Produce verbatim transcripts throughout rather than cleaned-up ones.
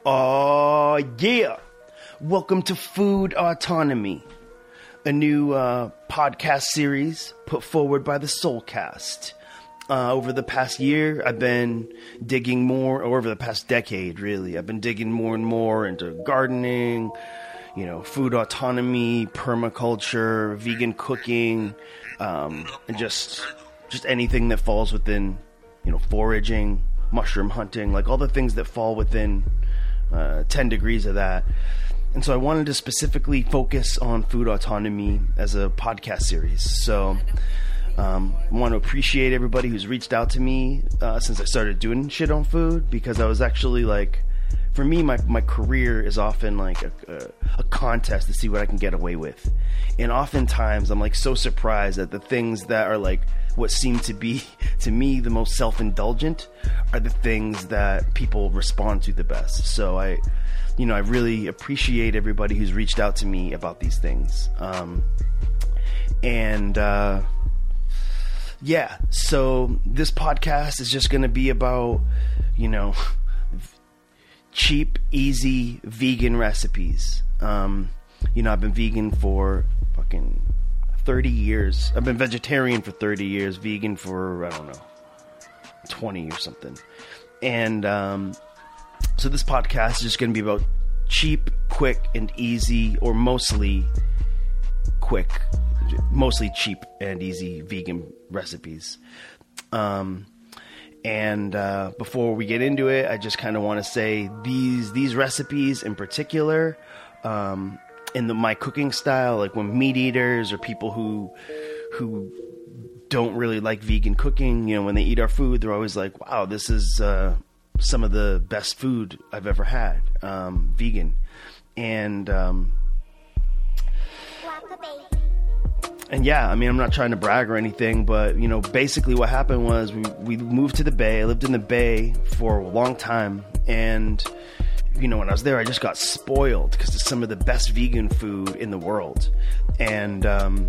Oh, yeah. Welcome to Food Autonomy, a new uh, podcast series put forward by the Soulcast. Uh, over the past year, I've been digging more, or over the past decade, really, I've been digging more and more into gardening, you know, food autonomy, permaculture, vegan cooking, um, and just just anything that falls within, you know, foraging, mushroom hunting, like all the things that fall within uh, ten degrees of that. And so I wanted to specifically focus on food autonomy as a podcast series. So um, I want to appreciate everybody who's reached out to me uh, since I started doing shit on food, because I was actually like, for me, my, my career is often like a, a, a contest to see what I can get away with. And oftentimes I'm like so surprised that the things that are like what seem to be, to me, the most self-indulgent are the things that people respond to the best. So I, you know, I really appreciate everybody who's reached out to me about these things. Um, and, uh, yeah, so this podcast is just going to be about, you know, cheap, easy vegan recipes. Um, you know, I've been vegan for fucking thirty years. I've been vegetarian for thirty years, vegan for, I don't know, twenty or something. And um, so this podcast is just going to be about cheap, quick, and easy, or mostly quick, mostly cheap and easy vegan recipes. Um, and uh, before we get into it, I just kind of want to say these these recipes in particular, um, in the, my cooking style, like when meat eaters or people who who don't really like vegan cooking, you know, when they eat our food, they're always like, wow, this is uh, some of the best food I've ever had, um, vegan. And um, and yeah, I mean, I'm not trying to brag or anything, but, you know, basically what happened was we, we moved to the Bay. I lived in the Bay for a long time, and you know, when I was there, I just got spoiled because it's some of the best vegan food in the world. And um,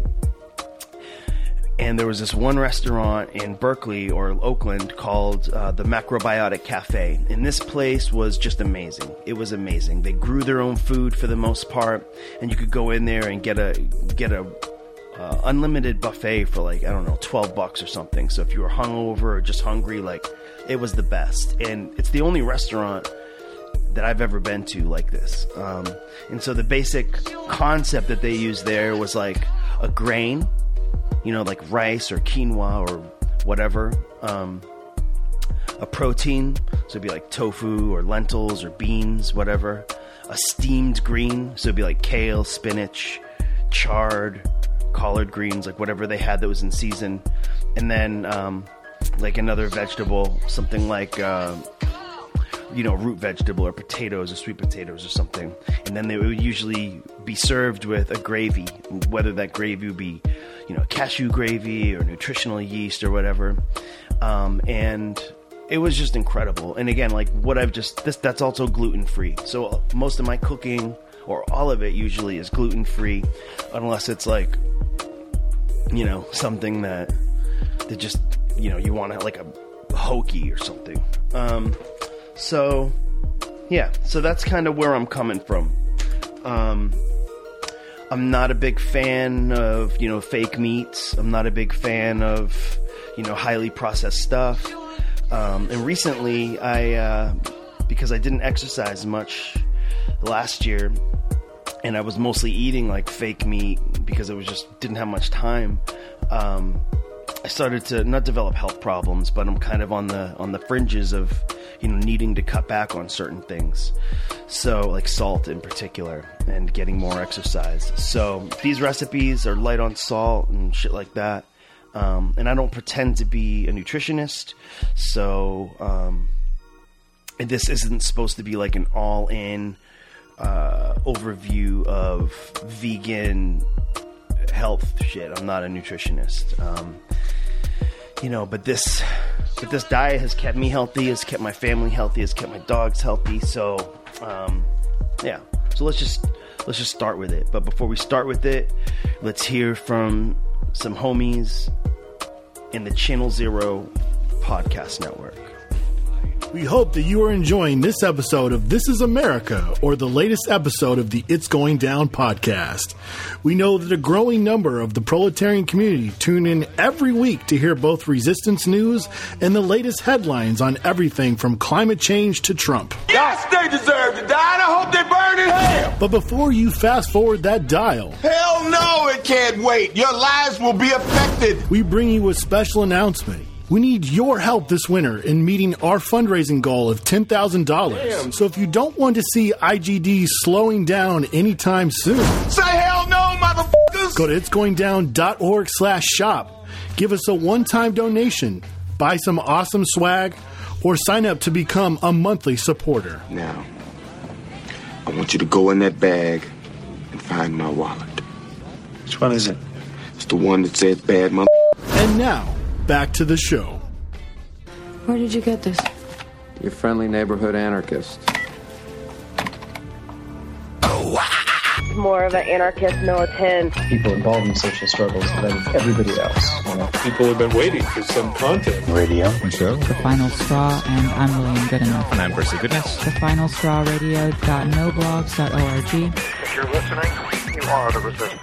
and there was this one restaurant in Berkeley or Oakland called uh, the Macrobiotic Cafe. And this place was just amazing. It was amazing. They grew their own food for the most part, and you could go in there and get a get a uh, unlimited buffet for like, I don't know, twelve bucks or something. So if you were hungover or just hungry, like, it was the best. And it's the only restaurant that I've ever been to like this. Um, and so the basic concept that they used there was like a grain, you know, like rice or quinoa or whatever, um, a protein, so it'd be like tofu or lentils or beans, whatever, a steamed green, so it'd be like kale, spinach, chard, collard greens, like whatever they had that was in season, and then um, like another vegetable, something like uh, you know, root vegetable or potatoes or sweet potatoes or something. And then they would usually be served with a gravy, whether that gravy would be, you know, cashew gravy or nutritional yeast or whatever. Um, and it was just incredible. And again, like what I've just, this, that's also gluten-free. So most of my cooking, or all of it usually, is gluten-free, unless it's like, you know, something that, that just, you know, you want to, like a hokey or something. Um, So, yeah, so that's kind of where I'm coming from. Um, I'm not a big fan of, you know, fake meats. I'm not a big fan of, you know, highly processed stuff. Um, and recently, I, uh, because I didn't exercise much last year, and I was mostly eating like fake meat because I was just didn't have much time. Um, I started to not develop health problems, but I'm kind of on the on the fringes of, you know, needing to cut back on certain things. So like salt in particular, and getting more exercise. So these recipes are light on salt and shit like that. Um, and I don't pretend to be a nutritionist. So um, and this isn't supposed to be like an all-in uh, overview of vegan health shit. I'm not a nutritionist. Um, you know, but this, but this diet has kept me healthy, has kept my family healthy, has kept my dogs healthy. So, um, yeah. So let's just, let's just start with it. But before we start with it, let's hear from some homies in the Channel Zero podcast network. We hope that you are enjoying this episode of This Is America, or the latest episode of the It's Going Down podcast. We know that a growing number of the proletarian community tune in every week to hear both resistance news and the latest headlines on everything from climate change to Trump. Yes, they deserve to die, and I hope they burn in hell. But before you fast forward that dial, hell no, it can't wait. Your lives will be affected. We bring you a special announcement. We need your help this winter in meeting our fundraising goal of ten thousand dollars. So if you don't want to see I G D slowing down anytime soon, say hell no, motherfuckers! Go to itsgoingdown.org slash shop. Give us a one-time donation, buy some awesome swag, or sign up to become a monthly supporter. Now, I want you to go in that bag and find my wallet. Which one is it? It's the one that says bad mother... And now, back to the show. Where did you get this? Your friendly neighborhood anarchist. More of an anarchist militant. People involved in social struggles than everybody else. You know? People have been waiting for some content. Radio. Show. The Final Straw, and I'm William Goodenough. And I'm Percy Goodness. The Final Straw Radio dot no blogs dot org. If you're listening, you are the resistance.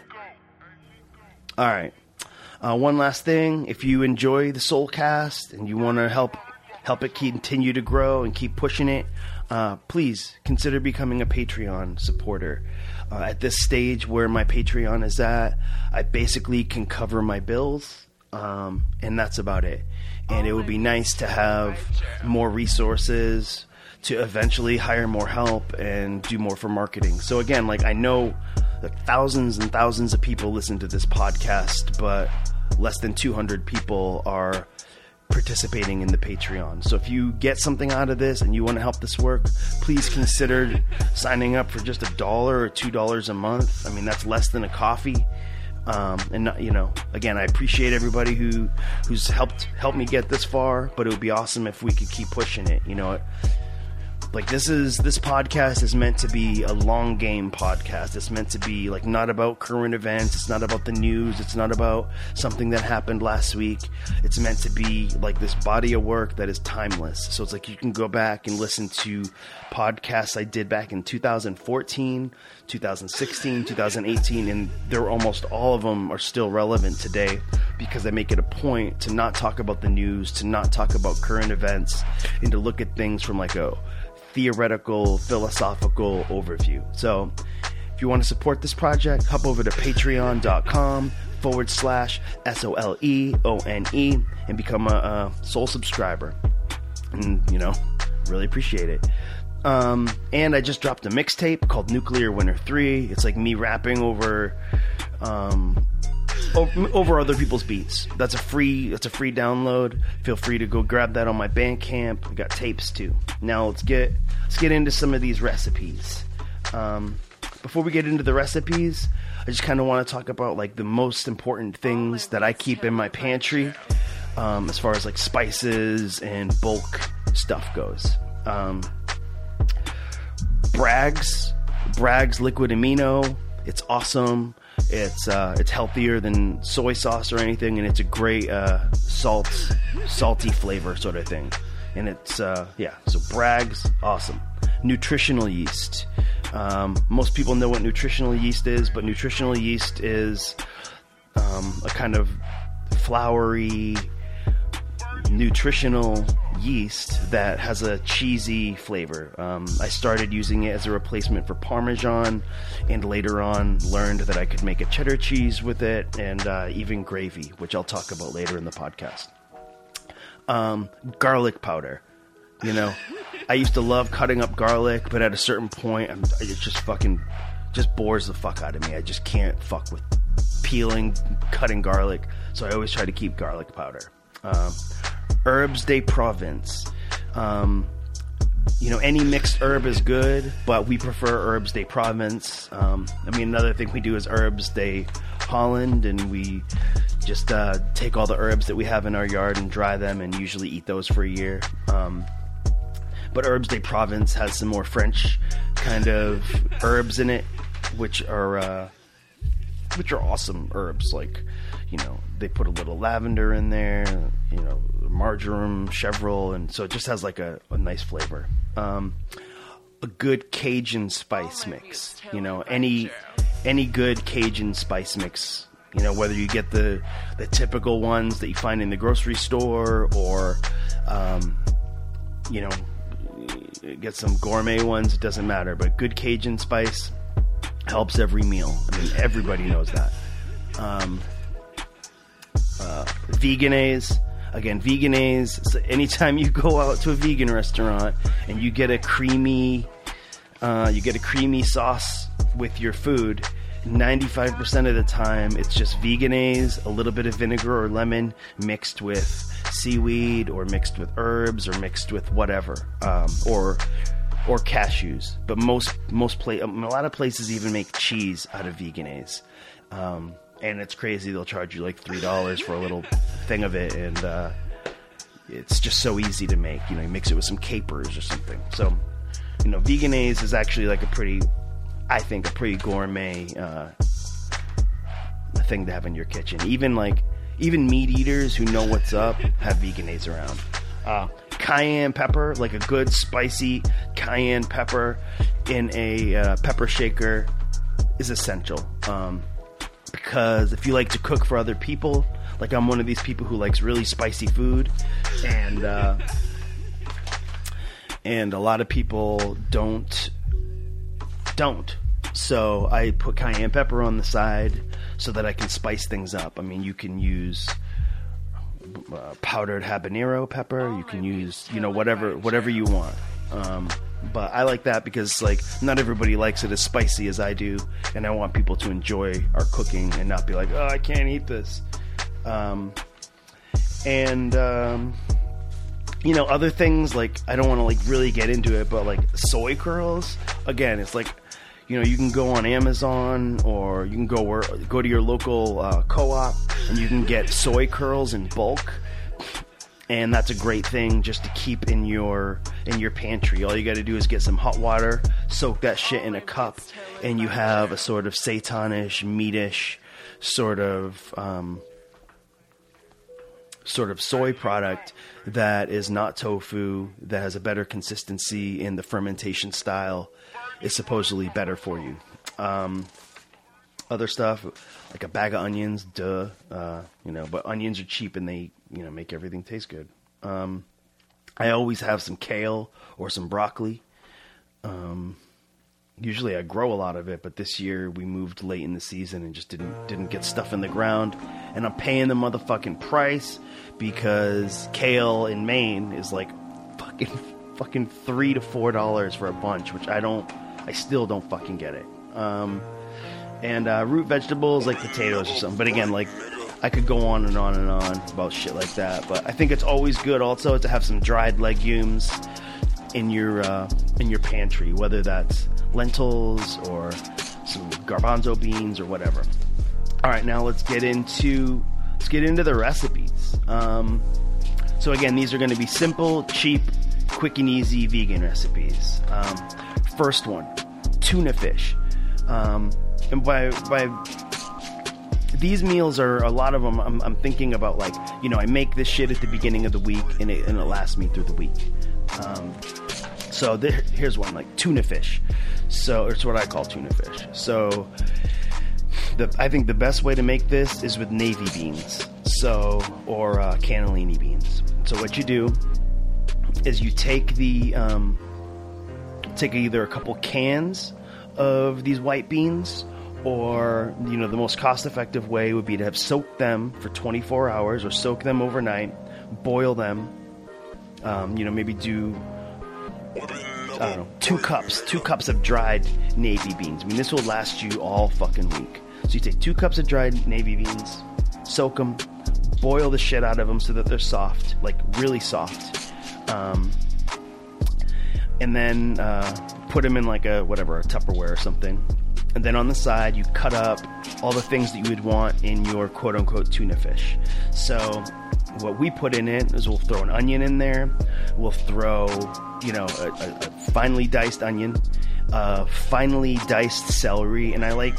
All right. Uh, one last thing, if you enjoy the Soulcast and you want to help help it continue to grow and keep pushing it, uh, please consider becoming a Patreon supporter. Uh, at this stage where my Patreon is at, I basically can cover my bills, um, and that's about it. And it would be nice to have more resources to eventually hire more help and do more for marketing. So again, like I know that thousands and thousands of people listen to this podcast, but less than two hundred people are participating in the Patreon. So if you get something out of this and you want to help this work, please consider signing up for just a dollar or two dollars a month. I mean, that's less than a coffee. Um, and not, you know, again, I appreciate everybody who who's helped helped me get this far, but it would be awesome if we could keep pushing it. You know, like this is this podcast is meant to be a long game podcast. It's meant to be like not about current events. It's not about the news. It's not about something that happened last week. It's meant to be like this body of work that is timeless. So it's like you can go back and listen to podcasts I did back in two thousand fourteen, two thousand sixteen, two thousand eighteen, and they're almost all of them are still relevant today because I make it a point to not talk about the news, to not talk about current events, and to look at things from like a theoretical, philosophical overview. So if you want to support this project, hop over to patreon.com forward slash S-O-L-E-O-N-E and become a, a soul subscriber. And, you know, really appreciate it. Um, and I just dropped a mixtape called Nuclear Winter three. It's like me rapping over um, over other people's beats. That's a free that's a free download. Feel free to go grab that on my Bandcamp. We got tapes too. Now let's get let's get into some of these recipes. Um, before we get into the recipes, I just kind of want to talk about like the most important things that I keep in my pantry, um, as far as like spices and bulk stuff goes. Um, Bragg's Bragg's liquid amino. It's awesome. It's uh, it's healthier than soy sauce or anything, and it's a great uh, salt, salty flavor sort of thing. And it's uh, yeah, so Bragg's awesome. Nutritional yeast. Um, most people know what nutritional yeast is, but nutritional yeast is um, a kind of floury, nutritional yeast that has a cheesy flavor. Um, I started using it as a replacement for Parmesan, and later on learned that I could make a cheddar cheese with it, and uh, even gravy, which I'll talk about later in the podcast. Um, garlic powder. You know, I used to love cutting up garlic, but at a certain point, I'm, it just fucking just bores the fuck out of me. I just can't fuck with peeling, cutting garlic, so I always try to keep garlic powder. Um, Herbs de Provence. Um, you know, any mixed herb is good, but we prefer Herbs de Provence. Um, I mean, another thing we do is Herbs de Holland, and we just uh, take all the herbs that we have in our yard and dry them and usually eat those for a year. Um, but Herbs de Provence has some more French kind of herbs in it, which are uh, which are awesome herbs. Like, you know, they put a little lavender in there, you know, marjoram, chevrolet, and so it just has like a, a nice flavor. Um, a good Cajun spice mix, you know, any any good Cajun spice mix, you know, whether you get the the typical ones that you find in the grocery store or, um, you know, get some gourmet ones, it doesn't matter. But good Cajun spice helps every meal. I mean, everybody knows that. Um, uh, Vegenaise. Again, Vegenaise, so anytime you go out to a vegan restaurant and you get a creamy, uh, you get a creamy sauce with your food, ninety-five percent of the time it's just Vegenaise, a little bit of vinegar or lemon mixed with seaweed or mixed with herbs or mixed with whatever, um, or or cashews. But most most pla- a lot of places even make cheese out of Vegenaise. Um, And it's crazy. They'll charge you like three dollars for a little thing of it. And uh, it's just so easy to make. You know, you mix it with some capers or something. So, you know, Vegenaise is actually like a pretty, I think, a pretty gourmet uh, thing to have in your kitchen. Even like, even meat eaters who know what's up have Vegenaise around. Uh, cayenne pepper, like a good spicy cayenne pepper in a uh, pepper shaker is essential. Um Because if you like to cook for other people, like I'm one of these people who likes really spicy food, and uh, and a lot of people don't don't. So I put cayenne pepper on the side so that I can spice things up. I mean, you can use uh, powdered habanero pepper. You can use, you know, whatever whatever you want. Um, But I like that because, like, not everybody likes it as spicy as I do, and I want people to enjoy our cooking and not be like, oh, I can't eat this. Um, and, um, you know, other things, like, I don't want to, like, really get into it, but, like, soy curls, again, it's like, you know, you can go on Amazon or you can go where, go to your local uh, co-op and you can get soy curls in bulk. And that's a great thing just to keep in your in your pantry. All you got to do is get some hot water, soak that shit in a cup, and you have a sort of seitanish, meatish, sort of um, sort of soy product that is not tofu, that has a better consistency in the fermentation style, is supposedly better for you. Um, other stuff, like a bag of onions, duh, uh, you know, but onions are cheap and they, you know, make everything taste good. Um, I always have some kale or some broccoli. Um, usually I grow a lot of it, but this year we moved late in the season and just didn't, didn't get stuff in the ground. And I'm paying the motherfucking price because kale in Maine is like fucking, fucking three to four dollars for a bunch, which I don't, I still don't fucking get it. Um, And uh, root vegetables like potatoes or something. But again, like, I could go on and on and on about shit like that. But I think it's always good also to have some dried legumes in your uh, in your pantry, whether that's lentils or some garbanzo beans or whatever. All right, now let's get into let's get into the recipes. Um, so again, these are going to be simple, cheap, quick and easy vegan recipes. Um, first one, tuna fish. Um, And by by, these meals are, a lot of them, I'm, I'm thinking about, like, you know, I make this shit at the beginning of the week, and it, and it lasts me through the week. Um, so there, here's one, like tuna fish. So it's what I call tuna fish. So the, I think the best way to make this is with navy beans, so or uh, cannellini beans. So what you do is you take the um, take either a couple cans of these white beans. Or, you know, the most cost-effective way would be to have soaked them for twenty-four hours or soak them overnight, boil them, um, you know, maybe do, I don't know, two cups, two cups of dried navy beans. I mean, this will last you all fucking week. So you take two cups of dried navy beans, soak them, boil the shit out of them so that they're soft, like really soft, um, and then uh, put them in like a, whatever, a Tupperware or something. And then on the side, you cut up all the things that you would want in your quote-unquote tuna fish. So what we put in it is we'll throw an onion in there. We'll throw, you know, a, a, a finely diced onion, uh, finely diced celery. And I like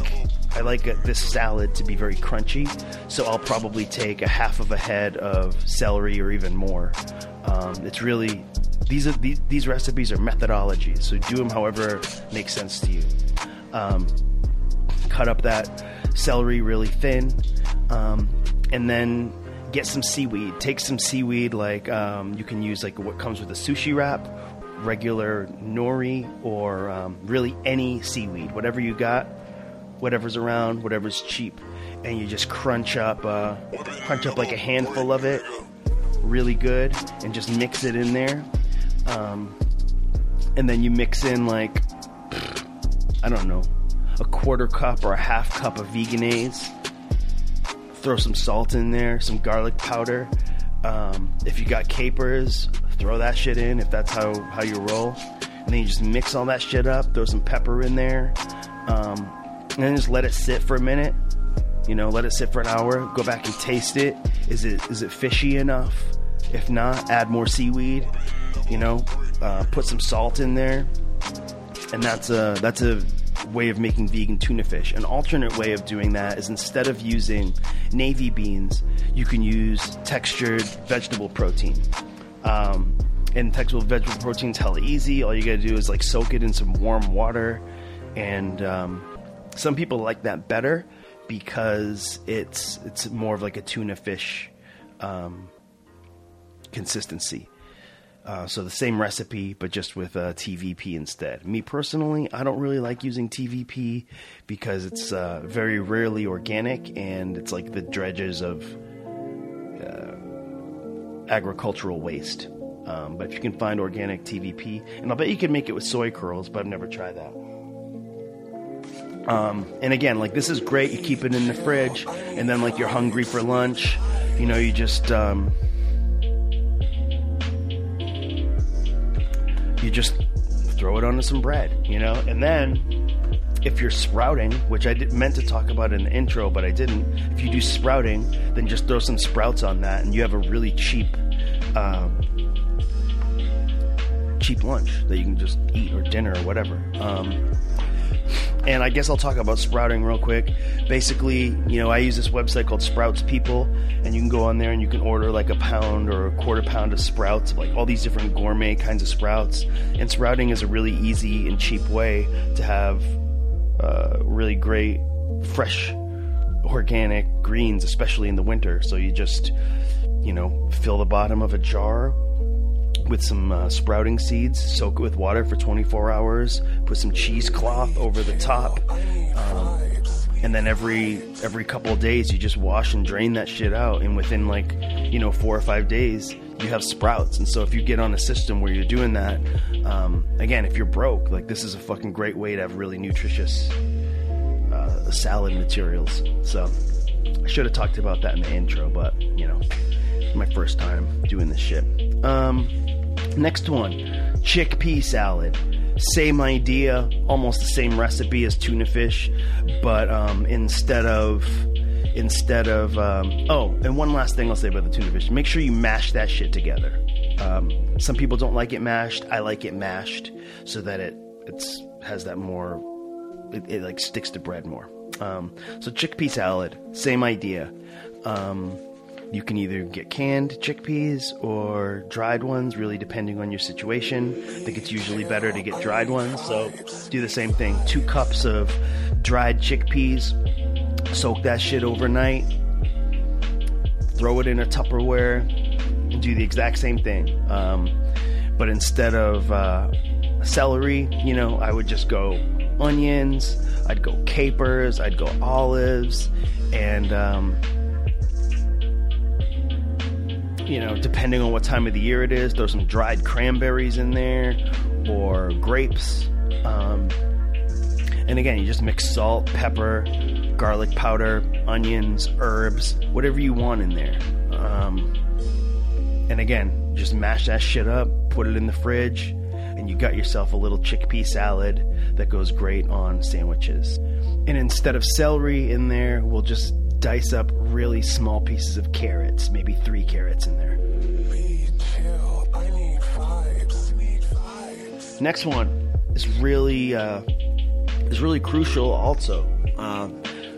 I like uh, this salad to be very crunchy, so I'll probably take a half of a head of celery or even more. Um, it's really these are these, these recipes are methodologies, so do them however makes sense to you. Um, cut up that celery really thin, um, and then get some seaweed. Take some seaweed, like um, you can use like what comes with a sushi wrap, regular nori, or um, really any seaweed, whatever you got, whatever's around, whatever's cheap, and you just crunch up, uh, crunch up like a handful of it, really good, and just mix it in there. Um, and then you mix in like, I don't know, a quarter cup or a half cup of Vegenaise. Throw some salt in there, some garlic powder. Um, if you got capers, throw that shit in if that's how, how you roll. And then you just mix all that shit up, throw some pepper in there. Um, and then just let it sit for a minute. You know, let it sit for an hour. Go back and taste it. Is it is it fishy enough? If not, add more seaweed. You know, uh, put some salt in there. And that's a, that's a way of making vegan tuna fish. An alternate way of doing that is instead of using navy beans, you can use textured vegetable protein. Um, and textured vegetable protein is hella easy. All you gotta do is like soak it in some warm water, and um, some people like that better because it's it's more of like a tuna fish um, consistency. Uh, so the same recipe, but just with uh, T V P instead. Me personally, I don't really like using T V P because it's uh, very rarely organic, and it's like the dredges of uh, agricultural waste. Um, but if you can find organic T V P, and I'll bet you can make it with soy curls, but I've never tried that. Um, and again, like this is great. You keep it in the fridge, and then like you're hungry for lunch, you know, you just... Um, You just throw it onto some bread, you know? And then, if you're sprouting, which I did, meant to talk about in the intro, but I didn't. If you do sprouting, then just throw some sprouts on that, and you have a really cheap, um, cheap lunch that you can just eat, or dinner, or whatever. Um, and I guess I'll talk about sprouting real quick. Basically, you know, I use this website called Sprouts People, and you can go on there and you can order like a pound or a quarter pound of sprouts, like all these different gourmet kinds of sprouts. And sprouting is a really easy and cheap way to have uh, really great, fresh, organic greens, especially in the winter. So you just, you know, fill the bottom of a jar with some uh, sprouting seeds, soak it with water for twenty-four hours, put some cheesecloth over the top, um, and then every every couple of days you just wash and drain that shit out, and within like, you know, four or five days you have sprouts. And so if you get on a system where you're doing that, um, again, if you're broke, like this is a fucking great way to have really nutritious uh, salad materials. So I should have talked about that in the intro, but you know, my first time doing this shit. Um, next one, chickpea salad. Same idea, almost the same recipe as tuna fish, but um, instead of instead of um, oh, and one last thing I'll say about the tuna fish: make sure you mash that shit together. Um, some people don't like it mashed. I like it mashed so that it it's has that more. It, it like sticks to bread more. Um, so chickpea salad, same idea. Um, You can either get canned chickpeas or dried ones, really depending on your situation. I think it's usually better to get dried ones, so do the same thing. Two cups of dried chickpeas, soak that shit overnight, throw it in a Tupperware, and do the exact same thing. Um, but instead of uh, celery, you know, I would just go onions, I'd go capers, I'd go olives, and... Um, you know, depending on what time of the year it is, throw some dried cranberries in there or grapes. Um, and again, you just mix salt, pepper, garlic powder, onions, herbs, whatever you want in there. Um, and again, just mash that shit up, put it in the fridge, and you got yourself a little chickpea salad that goes great on sandwiches. And instead of celery in there, we'll just dice up really small pieces of carrots, maybe three carrots in there. Next one is really uh, is really crucial also. Uh,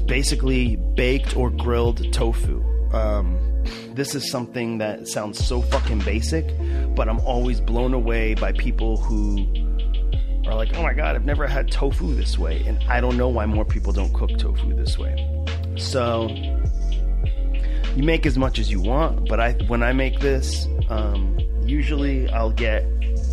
basically baked or grilled tofu. Um, this is something that sounds so fucking basic, but I'm always blown away by people who are like, oh my god, I've never had tofu this way, and I don't know why more people don't cook tofu this way. So you make as much as you want, but I when I make this, um, usually I'll get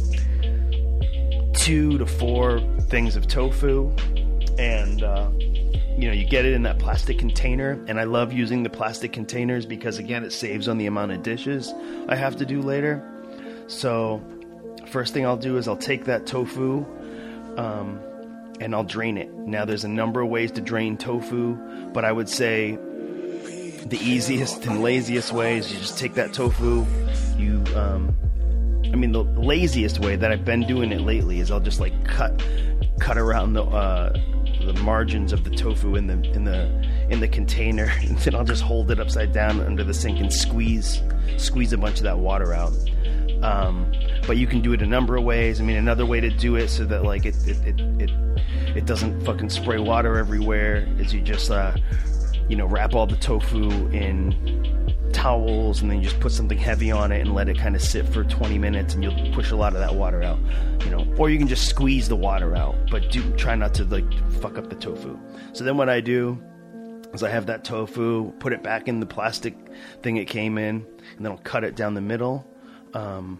two to four things of tofu, and uh, you know, you get it in that plastic container, and I love using the plastic containers because, again, it saves on the amount of dishes I have to do later. So first thing I'll do is I'll take that tofu um, and I'll drain it. Now, there's a number of ways to drain tofu, but I would say the easiest and laziest way is you just take that tofu, you um, I mean, the laziest way that I've been doing it lately is I'll just like cut cut around the uh, the margins of the tofu in the in the in the container, and then I'll just hold it upside down under the sink and squeeze squeeze a bunch of that water out. Um, but you can do it a number of ways. I mean, another way to do it so that like it it it it, it doesn't fucking spray water everywhere is you just uh, you know, wrap all the tofu in towels, and then you just put something heavy on it and let it kind of sit for twenty minutes, and you'll push a lot of that water out, you know. Or you can just squeeze the water out, but do try not to like fuck up the tofu. So then what I do is I have that tofu, put it back in the plastic thing it came in, and then I'll cut it down the middle, um,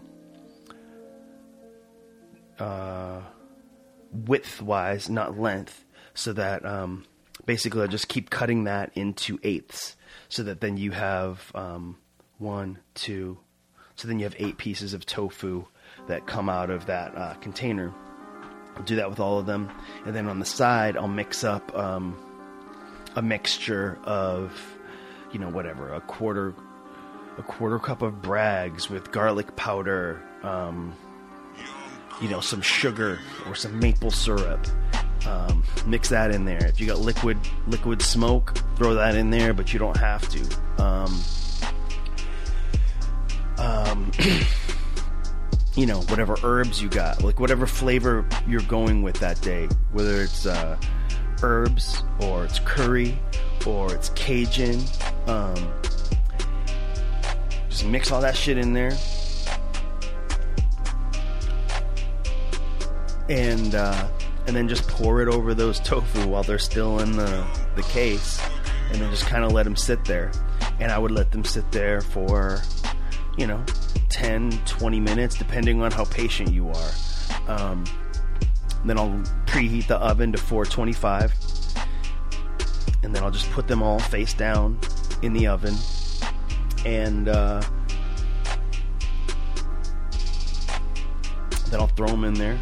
uh, width-wise, not length, so that um, basically I just keep cutting that into eighths. So that then you have um, one, two, so then you have eight pieces of tofu that come out of that uh, container. I'll do that with all of them. And then on the side, I'll mix up um, a mixture of, you know, whatever, a quarter, a quarter cup of Bragg's with garlic powder, um, you know, some sugar or some maple syrup. Um, mix that in there. If you got liquid liquid smoke, throw that in there, but you don't have to. Um, um, you know, whatever herbs you got, like whatever flavor you're going with that day, whether it's uh, herbs or it's curry or it's Cajun. Um, just mix all that shit in there. And uh, and then just pour it over those tofu while they're still in the, the case, and then just kind of let them sit there. And I would let them sit there for, you know, ten, twenty minutes, depending on how patient you are. Um, then I'll preheat the oven to four twenty-five, and then I'll just put them all face down in the oven, and uh, then I'll throw them in there.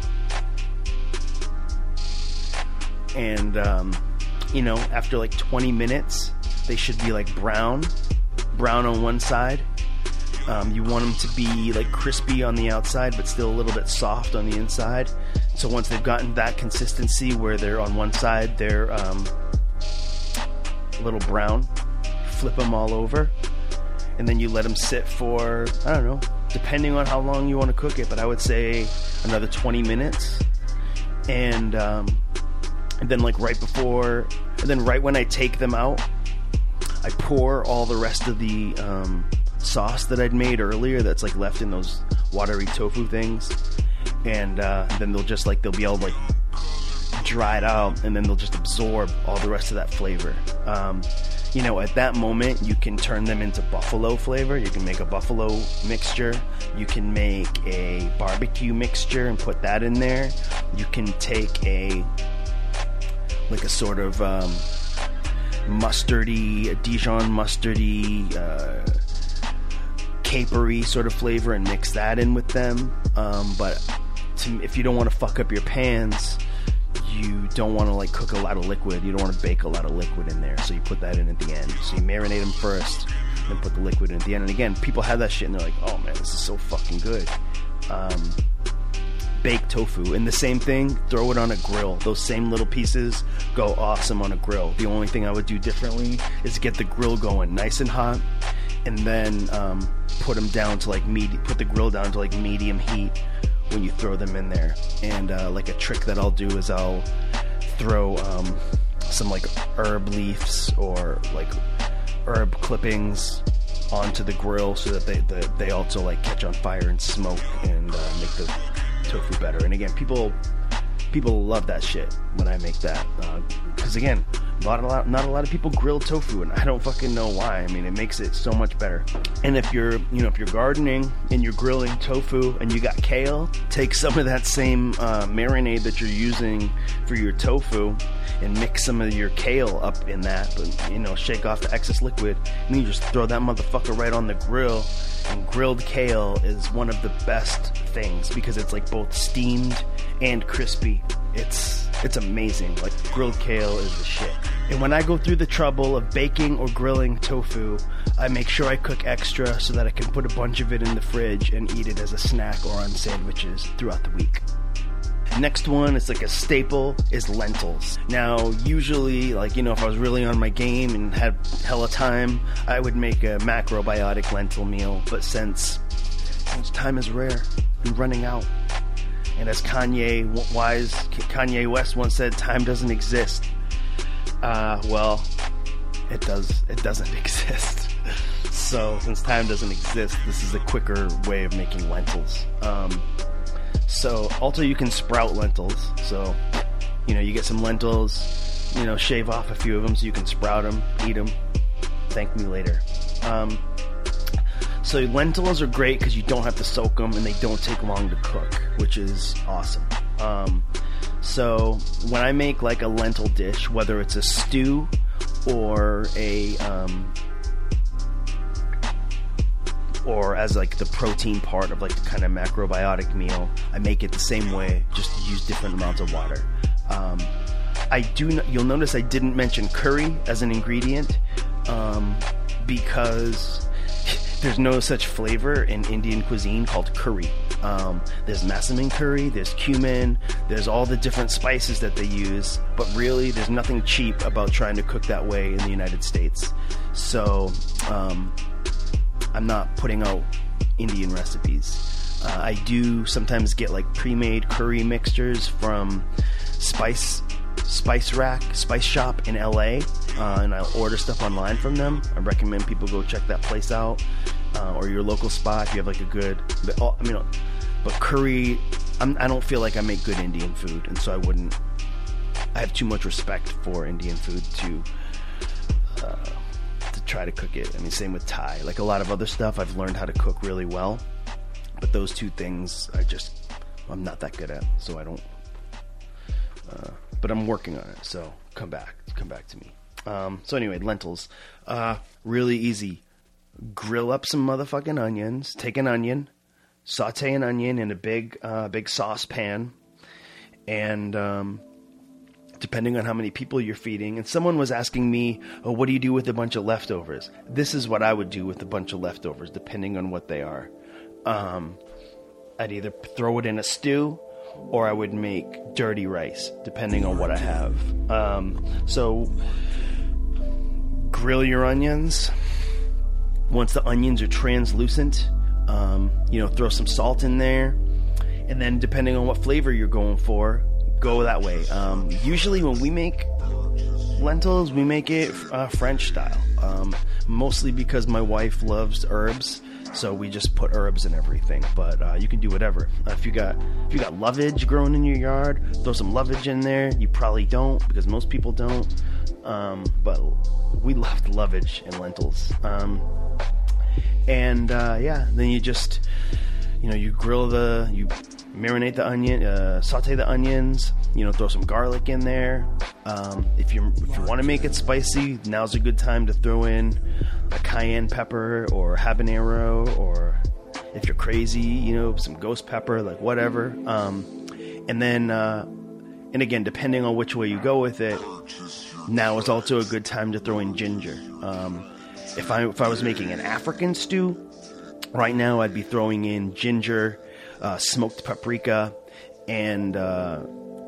And, um, you know, after like twenty minutes, they should be like brown, brown on one side. Um, you want them to be like crispy on the outside, but still a little bit soft on the inside. So once they've gotten that consistency where they're on one side, they're um, a little brown, flip them all over. And then you let them sit for, I don't know, depending on how long you want to cook it, but I would say another twenty minutes. And, um, And then like right before, and then right when I take them out, I pour all the rest of the um, sauce that I'd made earlier that's like left in those watery tofu things. And uh, then they'll just like, they'll be all like dried out, and then they'll just absorb all the rest of that flavor. Um, you know, at that moment, you can turn them into buffalo flavor. You can make a buffalo mixture. You can make a barbecue mixture and put that in there. You can take a like a sort of um, mustardy, a Dijon mustardy, uh, capery sort of flavor, and mix that in with them. Um, but to, if you don't want to fuck up your pans, you don't want to like cook a lot of liquid. You don't want to bake a lot of liquid in there, so you put that in at the end. So you marinate them first, then put the liquid in at the end. And again, people have that shit and they're like, "Oh man, this is so fucking good." Um, baked tofu, and the same thing, throw it on a grill. Those same little pieces go awesome on a grill. The only thing I would do differently is get the grill going nice and hot, and then um, put them down to like med- put the grill down to like medium heat when you throw them in there. And uh, like a trick that I'll do is I'll throw um, some like herb leaves or like herb clippings onto the grill so that they the, they also like catch on fire and smoke and uh, make the tofu better. And again, people people love that shit when I make that because uh, again, not a lot not a lot of people grill tofu, and I don't fucking know why. I mean, it makes it so much better. And if you're you know if you're gardening and you're grilling tofu and you got kale, take some of that same uh, marinade that you're using for your tofu and mix some of your kale up in that, but you know, shake off the excess liquid, and then you just throw that motherfucker right on the grill. And grilled kale is one of the best things because it's like both steamed and crispy. It's it's amazing. Like, grilled kale is the shit. And when I go through the trouble of baking or grilling tofu, I make sure I cook extra so that I can put a bunch of it in the fridge and eat it as a snack or on sandwiches throughout the week. Next one, it's like a staple, is lentils. Now, usually, like, you know, if I was really on my game and had hella time, I would make a macrobiotic lentil meal. But since, since time is rare, we're running out. And as Kanye Wise, Kanye West once said, time doesn't exist. Uh, well, it does. It doesn't exist. So, since time doesn't exist, this is a quicker way of making lentils. Um... So, also you can sprout lentils. So, you know, you get some lentils, you know, shave off a few of them so you can sprout them, eat them. Thank me later. Um, so, lentils are great because you don't have to soak them and they don't take long to cook, which is awesome. Um, so, when I make like a lentil dish, whether it's a stew or a... Um, or as like the protein part of like the kind of macrobiotic meal, I make it the same way, just use different amounts of water. Um, I do. No- you'll notice I didn't mention curry as an ingredient um, because there's no such flavor in Indian cuisine called curry. Um, there's massaman curry, there's cumin, there's all the different spices that they use, but really there's nothing cheap about trying to cook that way in the United States. So. Um, I'm not putting out Indian recipes. Uh, I do sometimes get like pre-made curry mixtures from Spice Spice Rack, Spice Shop in L A, uh, and I'll order stuff online from them. I recommend people go check that place out, uh, or your local spot if you have like a good. But, oh, I mean, but curry, I'm, I don't feel like I make good Indian food, and so I wouldn't. I have too much respect for Indian food to. Uh, try to cook it. I mean, same with Thai. Like a lot of other stuff, I've learned how to cook really well, but those two things I just I'm not that good at, so I don't uh, but I'm working on it, so come back come back to me. Um, so anyway, lentils, uh, really easy. Grill up some motherfucking onions. Take an onion, saute an onion in a big uh, big saucepan, and um depending on how many people you're feeding. And someone was asking me, oh, what do you do with a bunch of leftovers? This is what I would do with a bunch of leftovers, depending on what they are. Um, I'd either throw it in a stew, or I would make dirty rice, depending on what I have. Um, so, grill your onions. Once the onions are translucent, um, you know, throw some salt in there. And then, depending on what flavor you're going for, go that way. Um, usually when we make lentils, we make it uh, French style. Um, mostly because my wife loves herbs, so we just put herbs in everything. But uh, you can do whatever. Uh, if you got if you got lovage growing in your yard, throw some lovage in there. You probably don't, because most people don't. Um, but we love lovage in lentils. Um, and uh, yeah, then you just you know you grill the you. marinate the onion, uh, saute the onions, you know, throw some garlic in there. Um, if you if you want to make it spicy, now's a good time to throw in a cayenne pepper or habanero, or if you're crazy, you know, some ghost pepper, like whatever. Um, and then, uh, and again, depending on which way you go with it, now is also a good time to throw in ginger. Um, if I if I was making an African stew, right now I'd be throwing in ginger, Uh, smoked paprika, and uh,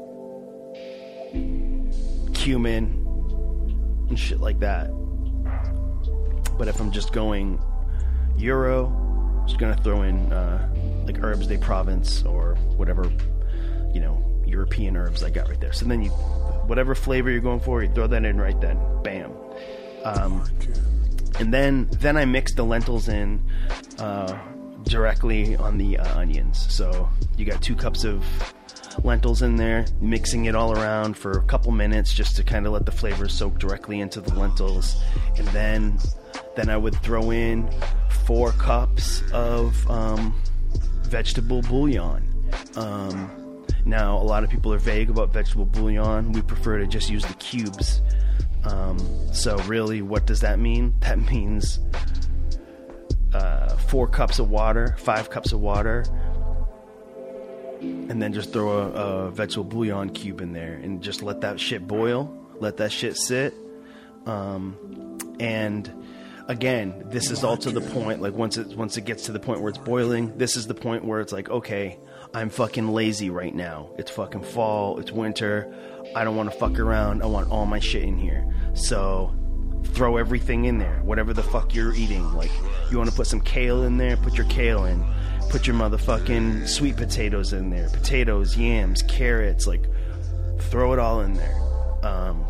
cumin and shit like that. But if I'm just going Euro, I'm just gonna throw in uh, like herbs de Provence or whatever, you know, European herbs I got right there. So then you, whatever flavor you're going for, you throw that in right then. Bam. Um, and then then I mix the lentils in uh, directly on the uh, onions. So you got two cups of lentils in there, mixing it all around for a couple minutes just to kind of let the flavors soak directly into the lentils. And then then I would throw in four cups of um, vegetable bouillon. Um, now, a lot of people are vague about vegetable bouillon. We prefer to just use the cubes. Um, so really, what does that mean? That means uh, four cups of water, five cups of water, and then just throw a, a vegetable bouillon cube in there and just let that shit boil, let that shit sit. Um, and again, this is all to the point, like once it once it gets to the point where it's boiling, this is the point where it's like, okay, I'm fucking lazy right now. It's fucking fall, it's winter, I don't want to fuck around, I want all my shit in here. So throw everything in there, whatever the fuck you're eating. Like, you want to put some kale in there, put your kale in. Put your motherfucking sweet potatoes in there. Potatoes, yams, carrots, like, throw it all in there. Um,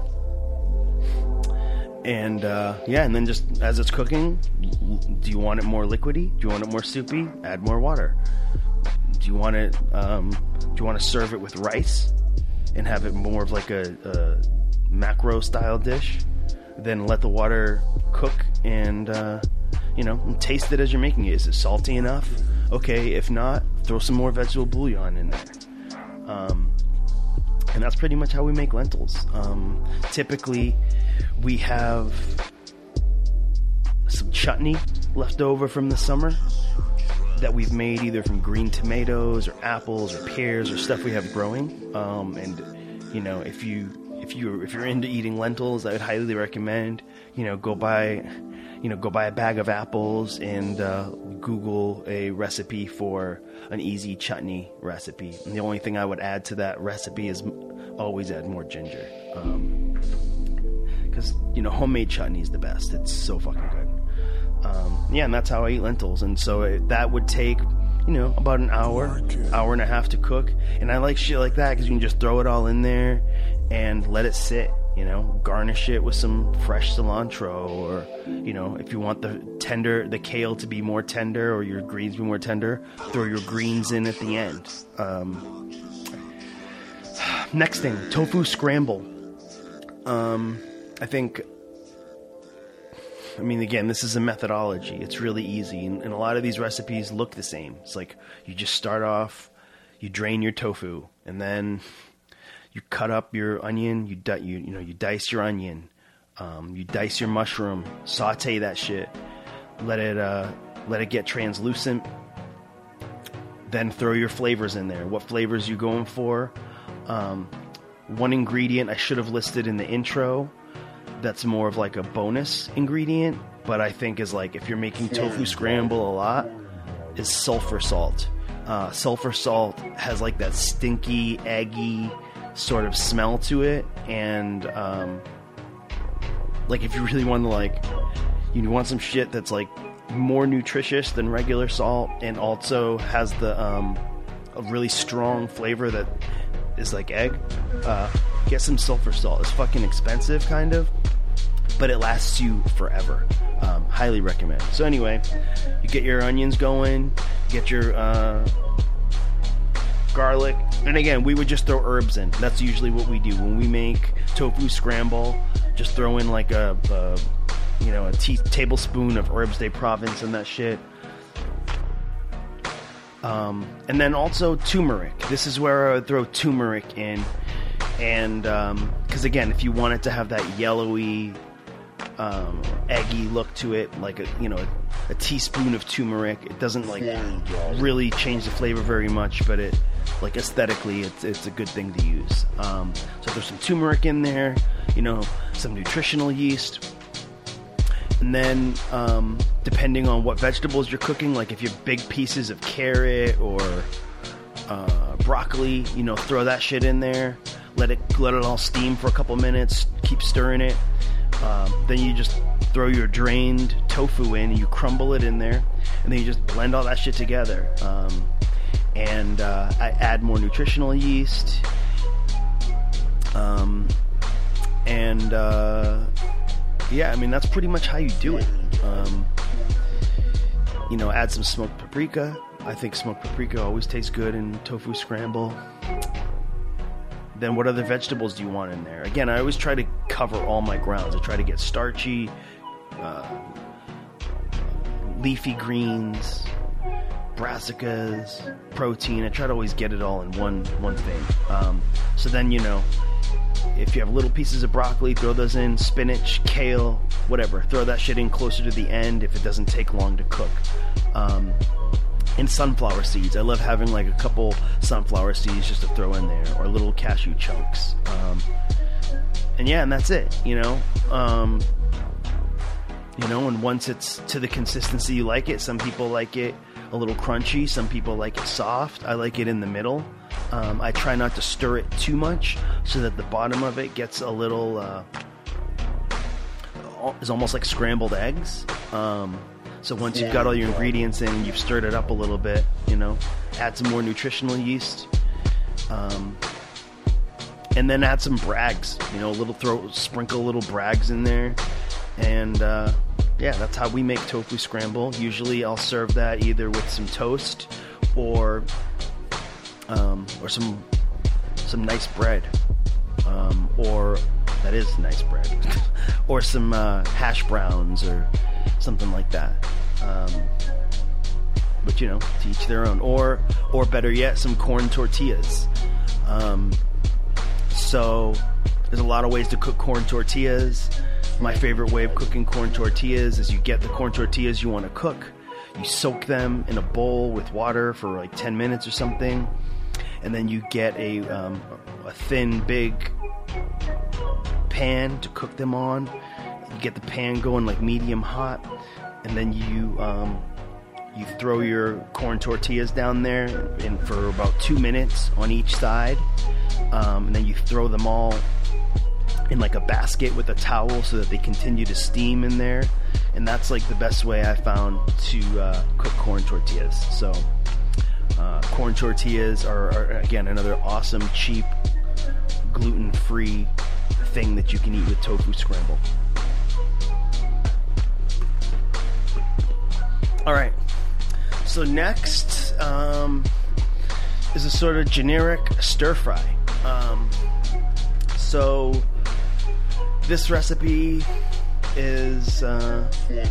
and, uh, yeah, and then just as it's cooking, do you want it more liquidy? Do you want it more soupy? Add more water. Do you want it, um, do you want to serve it with rice and have it more of like a, a macro style dish? Then let the water cook and, uh, you know, taste it as you're making it. Is it salty enough? Okay, if not, throw some more vegetable bouillon in there. Um, and that's pretty much how we make lentils. Um, typically, we have some chutney left over from the summer that we've made either from green tomatoes or apples or pears or stuff we have growing. Um, and, you know, if you if you if you're into eating lentils, I would highly recommend, you know, go buy, you know, go buy a bag of apples and uh, Google a recipe for an easy chutney recipe. And the only thing I would add to that recipe is always add more ginger, because um, you know, homemade chutney is the best. It's so fucking good. Um, yeah, and that's how I eat lentils. And so it, that would take, you know, about an hour, hour and a half to cook. And I like shit like that because you can just throw it all in there and let it sit. You know, garnish it with some fresh cilantro, or, you know, if you want the tender, the kale to be more tender, or your greens to be more tender, throw your greens in at the end. Um, next thing, tofu scramble. Um, I think, I mean, again, this is a methodology. It's really easy, and, and a lot of these recipes look the same. It's like you just start off, you drain your tofu, and then you cut up your onion, you di- you you know you dice your onion, um, you dice your mushroom, saute that shit, let it uh, let it get translucent. Then throw your flavors in there. What flavors you going for? Um, one ingredient I should have listed in the intro. That's more of like a bonus ingredient, but I think is like, if you're making tofu scramble a lot, is sulfur salt. Uh, sulfur salt has like that stinky, eggy sort of smell to it, and um, like if you really want to, like, you want some shit that's like more nutritious than regular salt, and also has the um, a really strong flavor that is like egg, uh, get some sulfur salt. It's fucking expensive, kind of, but it lasts you forever. Um, highly recommend. So anyway, you get your onions going, get your uh, garlic, and again, we would just throw herbs in. That's usually what we do when we make tofu scramble. Just throw in like a, a you know, a tea- tablespoon of herbs de Provence and that shit. Um, and then also turmeric. This is where I would throw turmeric in, and um, because again, if you want it to have that yellowy, um, eggy look to it, like a you know a, a teaspoon of turmeric, it doesn't like really change the flavor very much, but it, like, aesthetically, it's it's a good thing to use. Um, so there's some turmeric in there, you know, some nutritional yeast. And then, um, depending on what vegetables you're cooking, like if you have big pieces of carrot or uh, broccoli, you know, throw that shit in there. Let it let it all steam for a couple minutes. Keep stirring it. Um, then you just throw your drained tofu in, and you crumble it in there, and then you just blend all that shit together. Um, and uh, I add more nutritional yeast, Um, and uh, yeah, I mean that's pretty much how you do it. Um, you know, add some smoked paprika. I think smoked paprika always tastes good in tofu scramble. Then what other vegetables do you want in there? Again, I always try to cover all my grounds. I try to get starchy, uh, leafy greens, brassicas, protein. I try to always get it all in one one thing. Um, so then, you know, if you have little pieces of broccoli, throw those in. Spinach, kale, whatever. Throw that shit in closer to the end if it doesn't take long to cook. Um, and sunflower seeds. I love having like a couple sunflower seeds just to throw in there, or little cashew chunks. Um, and yeah, and that's it, you know. Um, you know, and once it's to the consistency you like it, some people like it a little crunchy, some people like it soft. I like it in the middle. Um, I try not to stir it too much so that the bottom of it gets a little, uh, is almost like scrambled eggs. Um, so once you've got all your ingredients in and you've stirred it up a little bit, you know, add some more nutritional yeast. Um, and then add some Bragg's, you know, a little throw, sprinkle a little Bragg's in there. And, uh, yeah, that's how we make tofu scramble. Usually I'll serve that either with some toast or um, or some some nice bread. Um, or, that is nice bread. or some uh, hash browns or something like that. Um, but, you know, to each their own. Or, or better yet, some corn tortillas. Um, so there's a lot of ways to cook corn tortillas. My favorite way of cooking corn tortillas is you get the corn tortillas you want to cook, you soak them in a bowl with water for like ten minutes or something, and then you get a um, a thin, big pan to cook them on. You get the pan going like medium hot, and then you um, you throw your corn tortillas down there and for about two minutes on each side, um, and then you throw them all in like a basket with a towel so that they continue to steam in there. And that's like the best way I found to uh, cook corn tortillas. So uh, corn tortillas are, are again another awesome, cheap, gluten-free thing that you can eat with tofu scramble. Alright, so next um, is a sort of generic stir fry. Um, so this recipe is uh,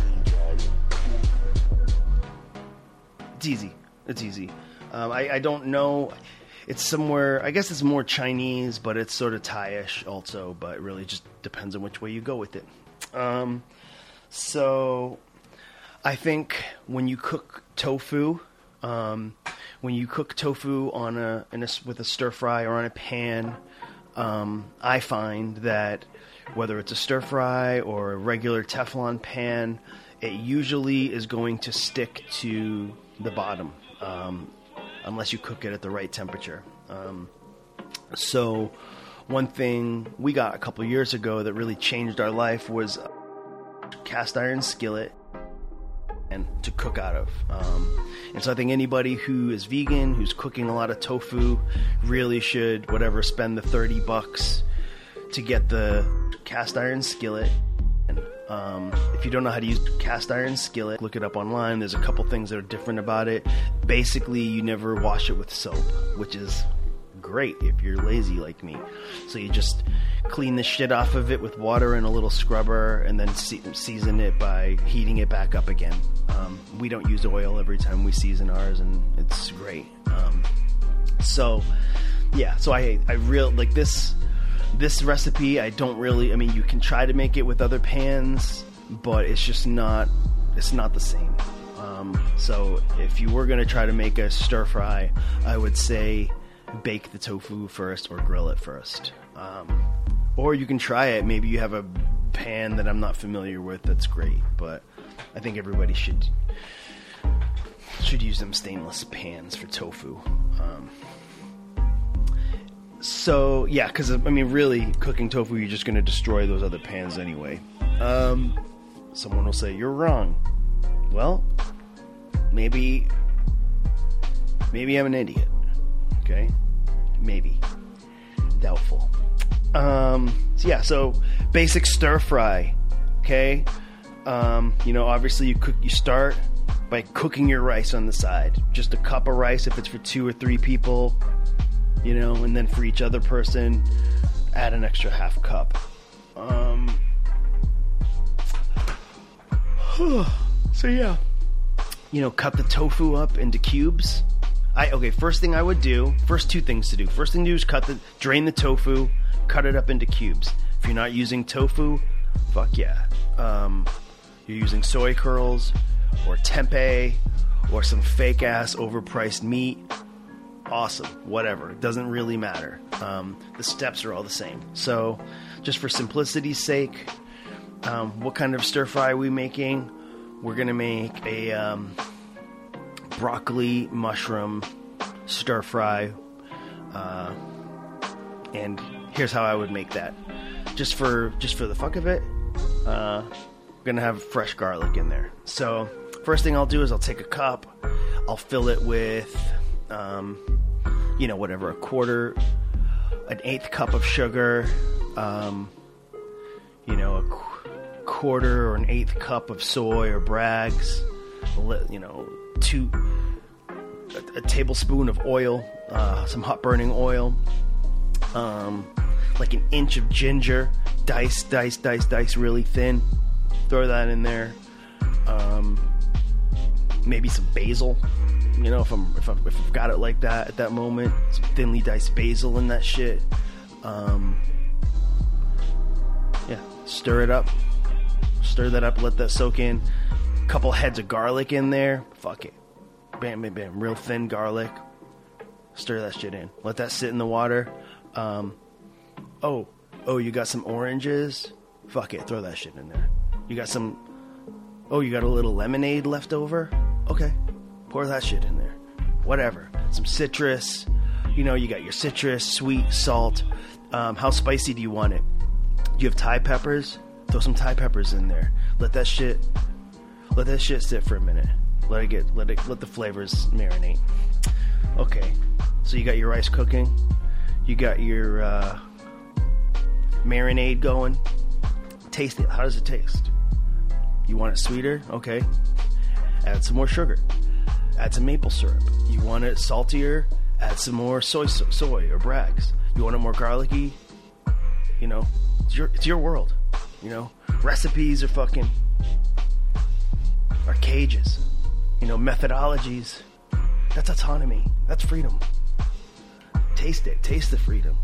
it's easy. It's easy. Um, I, I don't know. It's somewhere. I guess it's more Chinese, but it's sort of Thai-ish also. But it really just depends on which way you go with it. Um, so I think when you cook tofu, um, when you cook tofu on a, in a with a stir fry or on a pan, um, I find that whether it's a stir fry or a regular Teflon pan, it usually is going to stick to the bottom, um, unless you cook it at the right temperature. Um, so one thing we got a couple years ago that really changed our life was a cast iron skillet and to cook out of. Um, and so I think anybody who is vegan, who's cooking a lot of tofu, really should, whatever, spend the thirty bucks to get the cast iron skillet. And um, if you don't know how to use cast iron skillet, look it up online. There's a couple things that are different about it. Basically, you never wash it with soap, which is great if you're lazy like me. So you just clean the shit off of it with water and a little scrubber, and then se- season it by heating it back up again. Um, we don't use oil every time we season ours, and it's great. Um, so yeah, so I I real like this. This recipe, I don't really, I mean, you can try to make it with other pans, but it's just not, it's not the same. Um, so if you were going to try to make a stir fry, I would say bake the tofu first or grill it first. Um, or you can try it. Maybe you have a pan that I'm not familiar with that's great, but I think everybody should, should use them stainless pans for tofu. Um, So, yeah, because, I mean, really, cooking tofu, you're just going to destroy those other pans anyway. Um, someone will say, you're wrong. Well, maybe, maybe I'm an idiot. Okay? Maybe. Doubtful. Um, so yeah, so basic stir fry. Okay. Um, you know, obviously you cook. You start by cooking your rice on the side. Just a cup of rice if it's for two or three people. You know, and then for each other person, add an extra half cup. Um. So yeah, you know, cut the tofu up into cubes. I okay. First thing I would do. First two things to do. First thing to do is cut the, drain the tofu, cut it up into cubes. If you're not using tofu, fuck yeah. Um, you're using soy curls or tempeh or some fake ass overpriced meat. Awesome, whatever. It doesn't really matter. Um, the steps are all the same. So, just for simplicity's sake. Um, what kind of stir fry are we making? We're going to make a um, broccoli mushroom stir fry. Uh, and here's how I would make that. Just for just for the fuck of it, uh, we're going to have fresh garlic in there. So first thing I'll do is I'll take a cup. I'll fill it with, um, you know, whatever, a quarter, an eighth cup of sugar, um, you know, a qu- quarter or an eighth cup of soy or Bragg's, you know, two a, a tablespoon of oil, uh, some hot burning oil, um, like an inch of ginger, dice, dice, dice, dice, really thin. Throw that in there. Um, maybe some basil. You know, if I'm if, I'm, if I've got it like that at that moment, some thinly diced basil in that shit. Um, yeah, stir it up. Stir that up, let that soak in. A couple heads of garlic in there. Fuck it. Bam, bam, bam. Real thin garlic. Stir that shit in. Let that sit in the water. Um, oh, oh, you got some oranges? Fuck it. Throw that shit in there. You got some... Oh, you got a little lemonade left over? Okay. Pour that shit in there. Whatever. Some citrus. You know, you got your citrus, sweet, salt. Um, how spicy do you want it? Do you have Thai peppers? Throw some Thai peppers in there. Let that shit, let that shit sit for a minute. Let it get, let it, let the flavors marinate. Okay, so you got your rice cooking. You got your uh, marinade going. Taste it. How does it taste? You want it sweeter? Okay. Add some more sugar. Add some maple syrup. You want it saltier? Add some more soy, so- soy or Bragg's. You want it more garlicky? You know, it's your, it's your world. You know, recipes are fucking, are cages. You know, methodologies, that's autonomy. That's freedom. Taste it. Taste the freedom.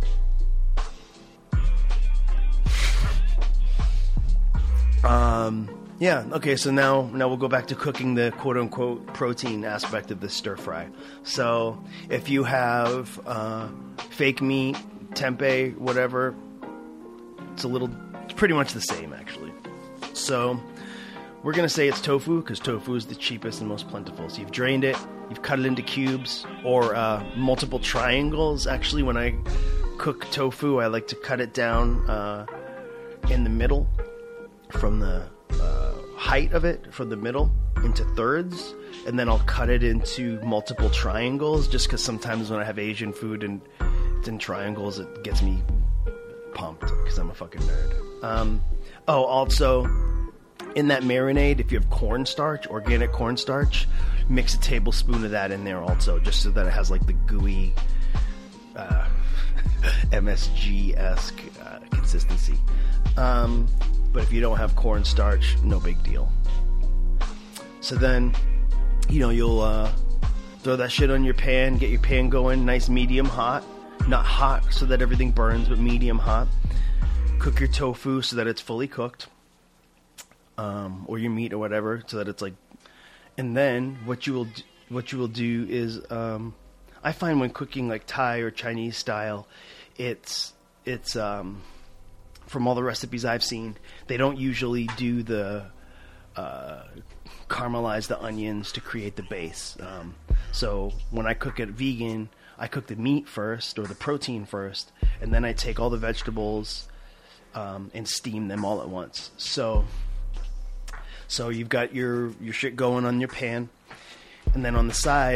Um, yeah, okay, so now, now we'll go back to cooking the quote-unquote protein aspect of this stir-fry. So, if you have uh, fake meat, tempeh, whatever, it's a little... pretty much the same, actually. So we're gonna say it's tofu because tofu is the cheapest and most plentiful. So you've drained it, you've cut it into cubes or uh, multiple triangles. Actually, when I cook tofu, I like to cut it down uh, in the middle, from the uh, height of it, from the middle into thirds, and then I'll cut it into multiple triangles. Just because sometimes when I have Asian food and it's in triangles, it gets me pumped because I'm a fucking nerd. Um, oh, also, in that marinade, if you have cornstarch, organic cornstarch, mix a tablespoon of that in there also, just so that it has like the gooey uh, M S G-esque uh, consistency. Um, but if you don't have cornstarch, no big deal. So then, you know, you'll uh, throw that shit on your pan, get your pan going, nice medium hot. Not hot so that everything burns, but medium hot. Cook your tofu so that it's fully cooked, um, or your meat or whatever, so that it's like. And then what you will do, what you will do is, um, I find when cooking like Thai or Chinese style, it's it's um, from all the recipes I've seen, they don't usually do the uh, caramelize the onions to create the base. Um, so when I cook it vegan, I cook the meat first or the protein first, and then I take all the vegetables. Um, and steam them all at once. So, so you've got your, your shit going on your pan, and then on the side,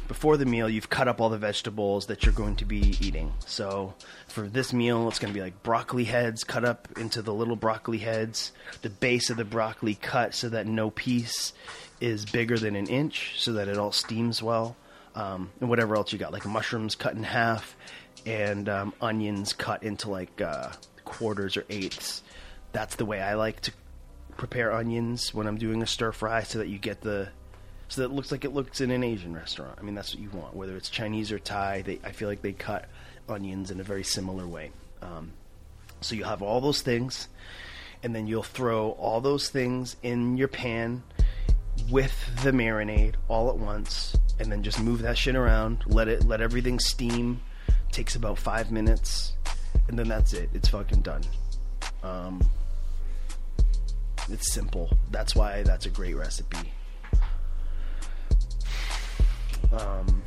before the meal, you've cut up all the vegetables that you're going to be eating. So for this meal, it's going to be like broccoli heads cut up into the little broccoli heads, the base of the broccoli cut so that no piece is bigger than an inch, so that it all steams well, um, and whatever else you got, like mushrooms cut in half, and um, onions cut into like uh, quarters or eighths. That's the way I like to prepare onions when I'm doing a stir fry, so that you get the so that it looks like it looks in an Asian restaurant. I mean, that's what you want, whether it's Chinese or Thai. They, I feel like they cut onions in a very similar way. Um, so you have all those things, and then you'll throw all those things in your pan with the marinade all at once, and then just move that shit around. Let it let everything steam. Takes about five minutes, and then that's it. It's fucking done. Um, it's simple. That's why that's a great recipe. Um,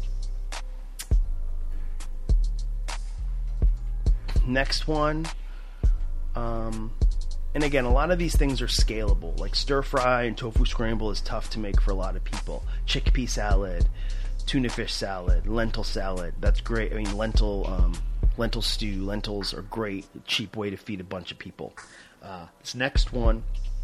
next one, um, and again, a lot of these things are scalable. Like stir fry and tofu scramble is tough to make for a lot of people. Chickpea salad, tuna fish salad, lentil salad, that's great. I mean, lentil um, lentil stew, lentils are great, cheap way to feed a bunch of people. Uh, this next one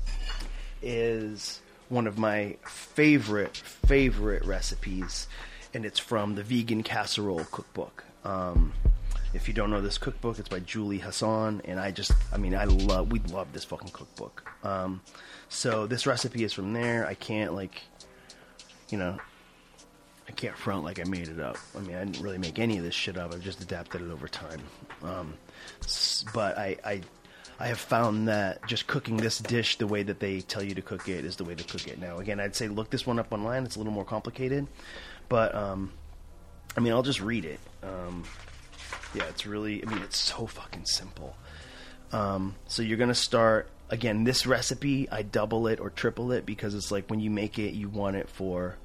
is one of my favorite, favorite recipes, and it's from the Vegan Casserole Cookbook. Um, if you don't know this cookbook, it's by Julie Hassan, and I just, I mean, I love, we love this fucking cookbook. Um, so this recipe is from there. I can't, like, you know, I can't front like I made it up. I mean, I didn't really make any of this shit up. I've just adapted it over time. Um, but I, I I have found that just cooking this dish the way that they tell you to cook it is the way to cook it. Now, again, I'd say look this one up online. It's a little more complicated. But, um, I mean, I'll just read it. Um, yeah, it's really, I mean, it's so fucking simple. Um, so you're going to start, again, this recipe, I double it or triple it because it's like when you make it, you want it for,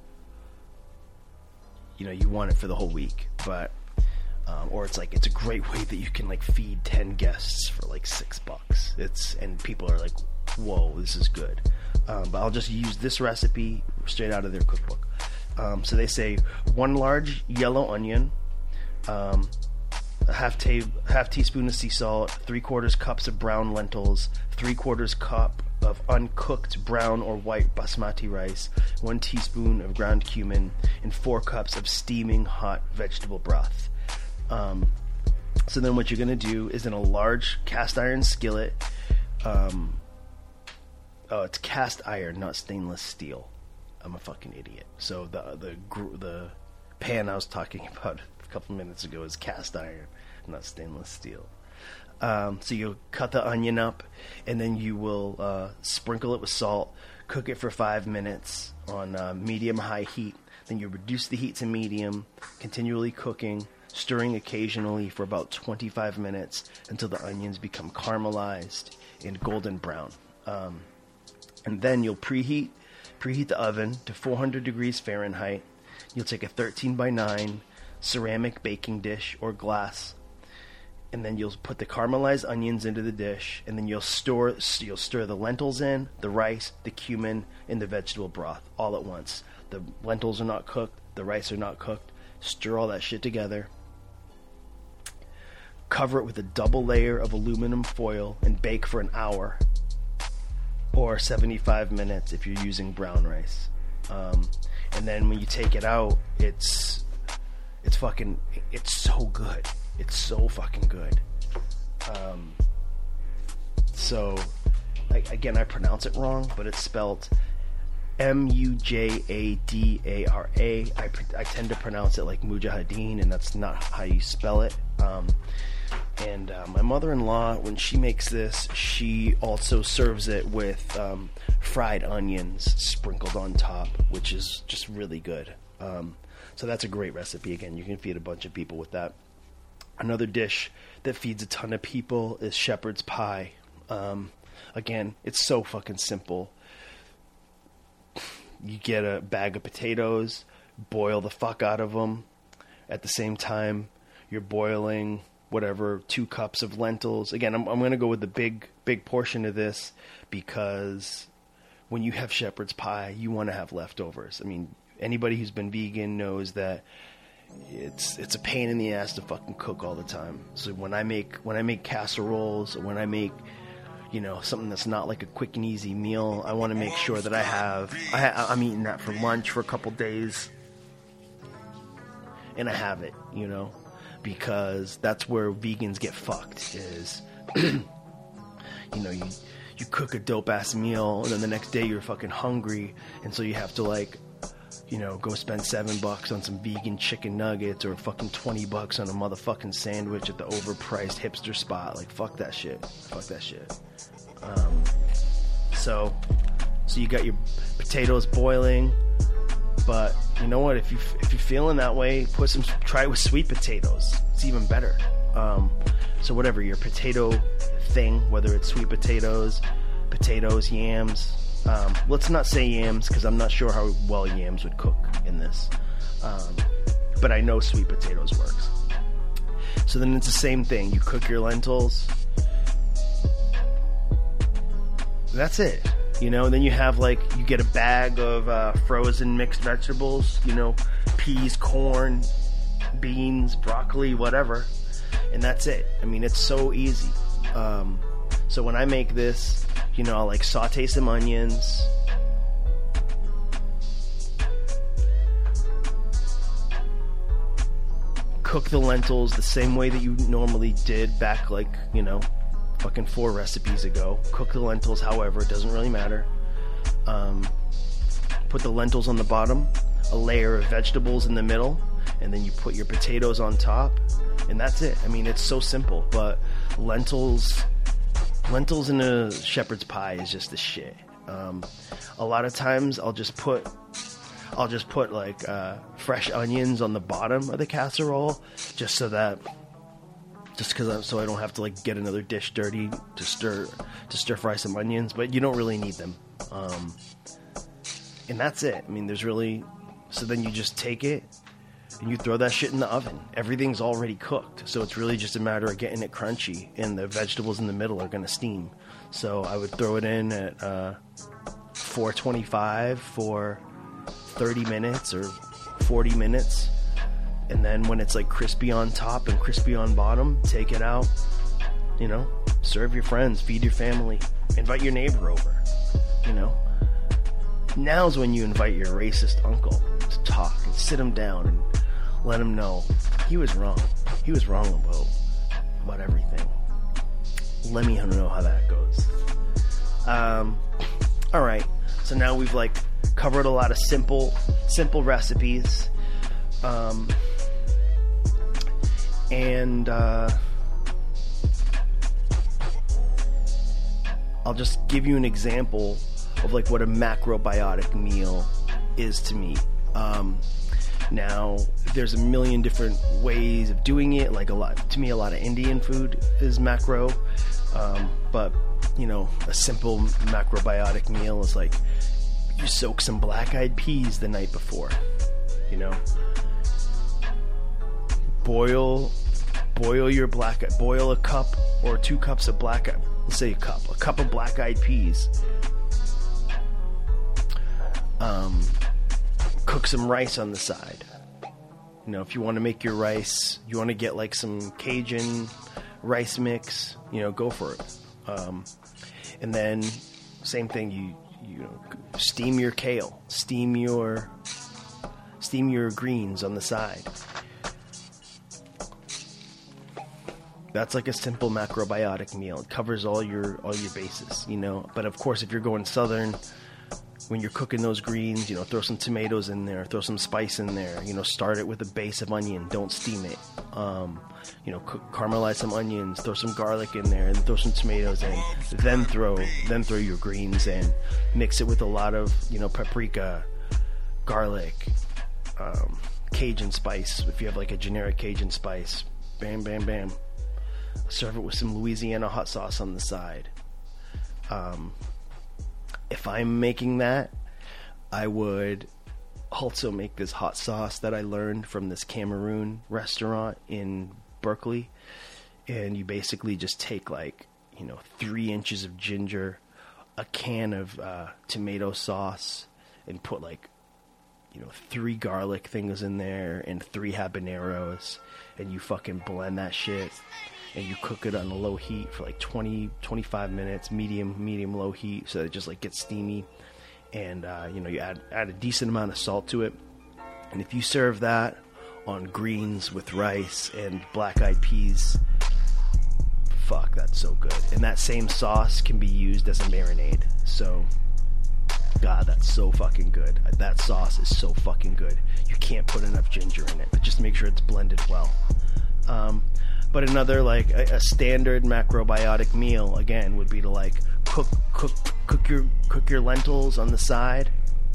you know, you want it for the whole week. But... Um, or it's like it's a great way that you can like feed ten guests for like six bucks. It's and people are like, "Whoa, this is good." Um, but I'll just use this recipe straight out of their cookbook. Um, so they say one large yellow onion, um, a half ta- half teaspoon of sea salt, three quarters cups of brown lentils, three quarters cup of uncooked brown or white basmati rice, one teaspoon of ground cumin, and four cups of steaming hot vegetable broth. Um, so then what you're going to do is in a large cast iron skillet, um, oh, it's cast iron, not stainless steel. I'm a fucking idiot. So the, the, the pan I was talking about a couple minutes ago is cast iron, not stainless steel. Um, so you'll cut the onion up, and then you will, uh, sprinkle it with salt, cook it for five minutes on, uh, medium-high heat. Then you reduce the heat to medium, continually cooking, stirring occasionally for about twenty-five minutes until the onions become caramelized and golden brown. Um, and then you'll preheat preheat the oven to four hundred degrees Fahrenheit. You'll take a thirteen by nine ceramic baking dish or glass, and then you'll put the caramelized onions into the dish, and then you'll store you'll stir the lentils in, the rice, the cumin, and the vegetable broth all at once. The lentils are not cooked, the rice are not cooked. Stir all that shit together. Cover it with a double layer of aluminum foil and bake for an hour or seventy-five minutes if you're using brown rice. Um, and then when you take it out, it's it's fucking it's so good. It's so fucking good. Um, so I, again, I pronounce it wrong, but it's spelled M U J A D A R A. I, I tend to pronounce it like Mujahideen, and that's not how you spell it. Um, and uh, my mother-in-law, when she makes this, she also serves it with um, fried onions sprinkled on top, which is just really good. Um, so that's a great recipe. Again, you can feed a bunch of people with that. Another dish that feeds a ton of people is shepherd's pie. Um, again, it's so fucking simple. You get a bag of potatoes, boil the fuck out of them. At the same time, you're boiling whatever, two cups of lentils. Again, I'm, I'm going to go with the big, big portion of this because when you have shepherd's pie, you want to have leftovers. I mean, anybody who's been vegan knows that it's it's a pain in the ass to fucking cook all the time. So when I make when I make casseroles, or when I make, you know, something that's not like a quick and easy meal, I want to make sure that I have I ha- I'm eating that for lunch for a couple days, and I have it, you know, because that's where vegans get fucked. Is you know, you you cook a dope ass meal, and then the next day you're fucking hungry, and so you have to like, you know, go spend seven bucks on some vegan chicken nuggets, or fucking twenty bucks on a motherfucking sandwich at the overpriced hipster spot. Like, fuck that shit. Fuck that shit. Um, so, so you got your potatoes boiling, but you know what? If you if you're feeling that way, put some. Try it with sweet potatoes. It's even better. Um, so whatever your potato thing, whether it's sweet potatoes, potatoes, yams. Um, let's not say yams, because I'm not sure how well yams would cook in this. Um, but I know sweet potatoes works. So then it's the same thing. You cook your lentils. That's it. You know, and then you have like, you get a bag of uh, frozen mixed vegetables, you know, peas, corn, beans, broccoli, whatever. And that's it. I mean, it's so easy. Um, so when I make this, you know, I'll like saute some onions. Cook the lentils the same way that you normally did back, like, you know, fucking four recipes ago. Cook the lentils however, it doesn't really matter. Um, put the lentils on the bottom, a layer of vegetables in the middle, and then you put your potatoes on top, and that's it. I mean, it's so simple, but lentils... Lentils in a shepherd's pie is just the shit. Um, a lot of times I'll just put, I'll just put like uh, fresh onions on the bottom of the casserole, just so that, just because so I don't have to like get another dish dirty to stir to stir fry some onions. But you don't really need them, um, and that's it. I mean, there's really, so then you just take it and you throw that shit in the oven. Everything's already cooked, so it's really just a matter of getting it crunchy, and the vegetables in the middle are going to steam. So I would throw it in at uh, four twenty-five for thirty minutes or forty minutes, and then when it's like crispy on top and crispy on bottom, take it out, you know, serve your friends, feed your family, invite your neighbor over, you know. Now's when you invite your racist uncle to talk and sit him down and let him know he was wrong. He was wrong about, about everything. Let me know how that goes. Um, all right. So now we've like covered a lot of simple, simple recipes. Um, and uh, I'll just give you an example of like what a macrobiotic meal is to me. Um, now, there's a million different ways of doing it. Like a lot, to me, a lot of Indian food is macro. Um, but, you know, a simple macrobiotic meal is like you soak some black-eyed peas the night before. You know, boil, boil your black, boil a cup or two cups of black. Let's say a cup, a cup of black-eyed peas. Um, cook some rice on the side. You know, if you want to make your rice, you want to get like some Cajun rice mix, you know, go for it. Um, and then same thing, you you know, steam your kale, steam your steam your greens on the side. That's like a simple macrobiotic meal. It covers all your all your bases, you know. But of course, if you're going southern, when you're cooking those greens, you know, throw some tomatoes in there, throw some spice in there, you know, start it with a base of onion, don't steam it. Um, you know, cook, caramelize some onions, throw some garlic in there, and throw some tomatoes in. Then throw, then throw your greens in. Mix it with a lot of, you know, paprika, garlic, um, Cajun spice. If you have like a generic Cajun spice, bam, bam, bam. Serve it with some Louisiana hot sauce on the side. Um, if I'm making that, I would also make this hot sauce that I learned from this Cameroon restaurant in Berkeley. And you basically just take like, you know, three inches of ginger, a can of uh, tomato sauce, and put like you know, three garlic things in there and three habaneros, and you fucking blend that shit, and you cook it on a low heat for like twenty, twenty-five minutes, medium, medium low heat, so it just like gets steamy, and uh, you know, you add add a decent amount of salt to it, and if you serve that on greens with rice and black-eyed peas, fuck, that's so good. And that same sauce can be used as a marinade. So, God, that's so fucking good. That sauce is so fucking good. You can't put enough ginger in it, but just make sure it's blended well. Um, but another, like, a, a standard macrobiotic meal, again, would be to, like, cook cook cook your cook your lentils on the side.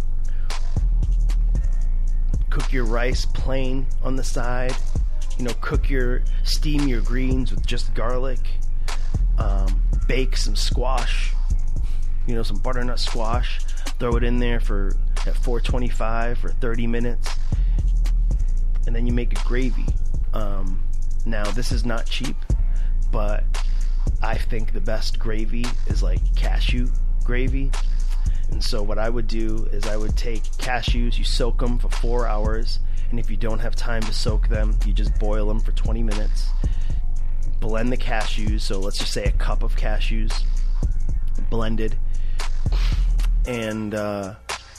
Cook your rice plain on the side. You know, cook your, steam your greens with just garlic. Um, bake some squash. You know, some butternut squash. Throw it in there for at four twenty-five for thirty minutes. And then you make a gravy. Um, now, this is not cheap, but I think the best gravy is like cashew gravy. And so what I would do is I would take cashews, you soak them for four hours, and if you don't have time to soak them, you just boil them for twenty minutes. Blend the cashews, so let's just say a cup of cashews, blended, and uh,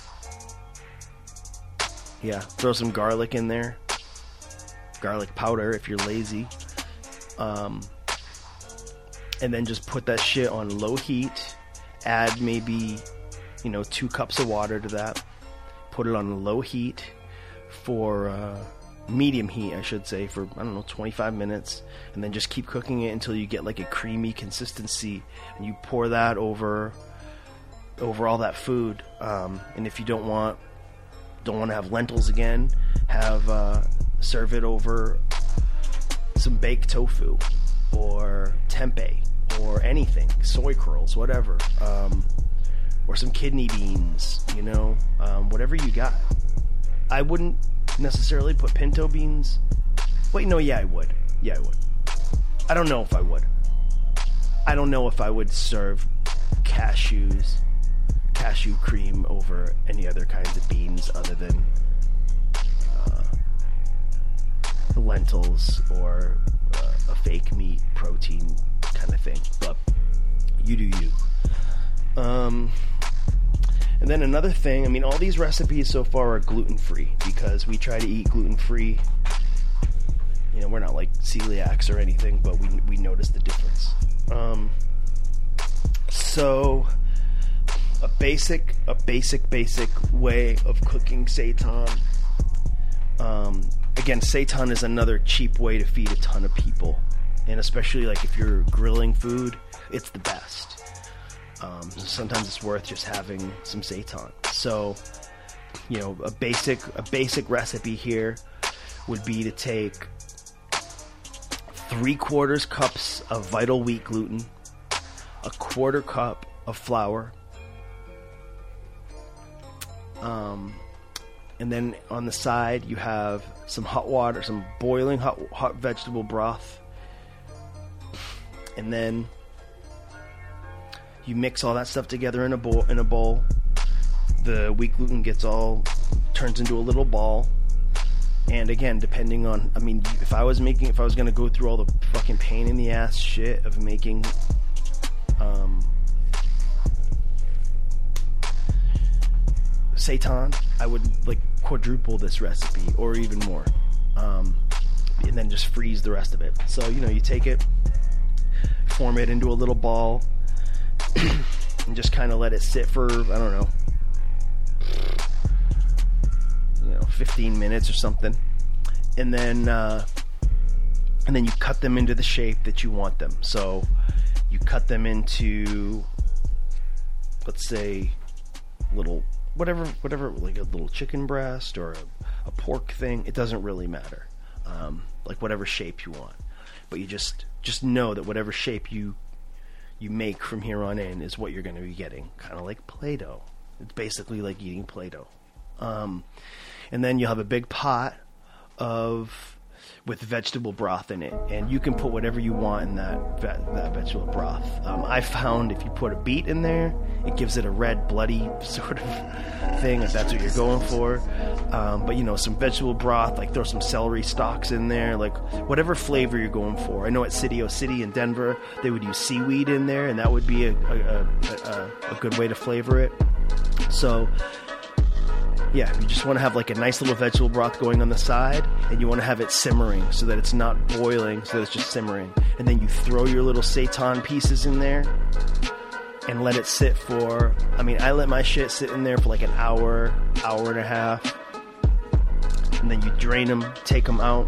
yeah, throw some garlic in there, garlic powder if you're lazy, um, and then just put that shit on low heat, add maybe, you know, two cups of water to that. Put it on low heat for uh, medium heat, I should say, for, I don't know, twenty-five minutes. And then just keep cooking it until you get like a creamy consistency. And you pour that over over all that food. Um, and if you don't want don't want to have lentils again, have uh, serve it over some baked tofu or tempeh or anything, soy curls, whatever. Um, or some kidney beans, you know, um, whatever you got. I wouldn't necessarily put pinto beans. Wait, no, yeah, I would. Yeah, I would. I don't know if I would. I don't know if I would serve cashews, cashew cream over any other kinds of beans other than uh, lentils or uh, a fake meat protein kind of thing. But you do you. Um... And then another thing, I mean, all these recipes so far are gluten-free because we try to eat gluten-free. You know, we're not like celiacs or anything, but we we notice the difference. Um, so, a basic, a basic, basic way of cooking seitan. Um, again, seitan is another cheap way to feed a ton of people, and especially like if you're grilling food, it's the best. Um, sometimes it's worth just having some seitan. So, you know, a basic a basic recipe here would be to take three quarters cups of Vital Wheat gluten, a quarter cup of flour, um, and then on the side you have some hot water, some boiling hot hot vegetable broth, and then you mix all that stuff together in a bowl. In a bowl, the wheat gluten gets all turns into a little ball. And again, depending on, I mean, if I was making, if I was gonna go through all the fucking pain in the ass shit of making, um, seitan, I would like quadruple this recipe or even more, um, and then just freeze the rest of it. So you know, you take it, form it into a little ball. And just kind of let it sit for, I don't know, you know, fifteen minutes or something, and then uh, and then you cut them into the shape that you want them. So you cut them into, let's say, little whatever, whatever, like a little chicken breast or a, a pork thing. It doesn't really matter, um, like whatever shape you want. But you just just know that whatever shape you you make from here on in is what you're going to be getting. Kind of like Play-Doh. It's basically like eating Play-Doh. Um, and then you'll have a big pot of with vegetable broth in it, and you can put whatever you want in that ve- that vegetable broth. Um, I found if you put a beet in there, it gives it a red, bloody sort of thing, if that's what you're going for. Um, but you know, some vegetable broth, like throw some celery stalks in there, like whatever flavor you're going for. I know at City O City in Denver, they would use seaweed in there, and that would be a a, a, a good way to flavor it. So yeah, you just want to have like a nice little vegetable broth going on the side, and you want to have it simmering so that it's not boiling, so that it's just simmering. And then you throw your little seitan pieces in there and let it sit for, I mean, I let my shit sit in there for like an hour, hour and a half. And then you drain them, take them out,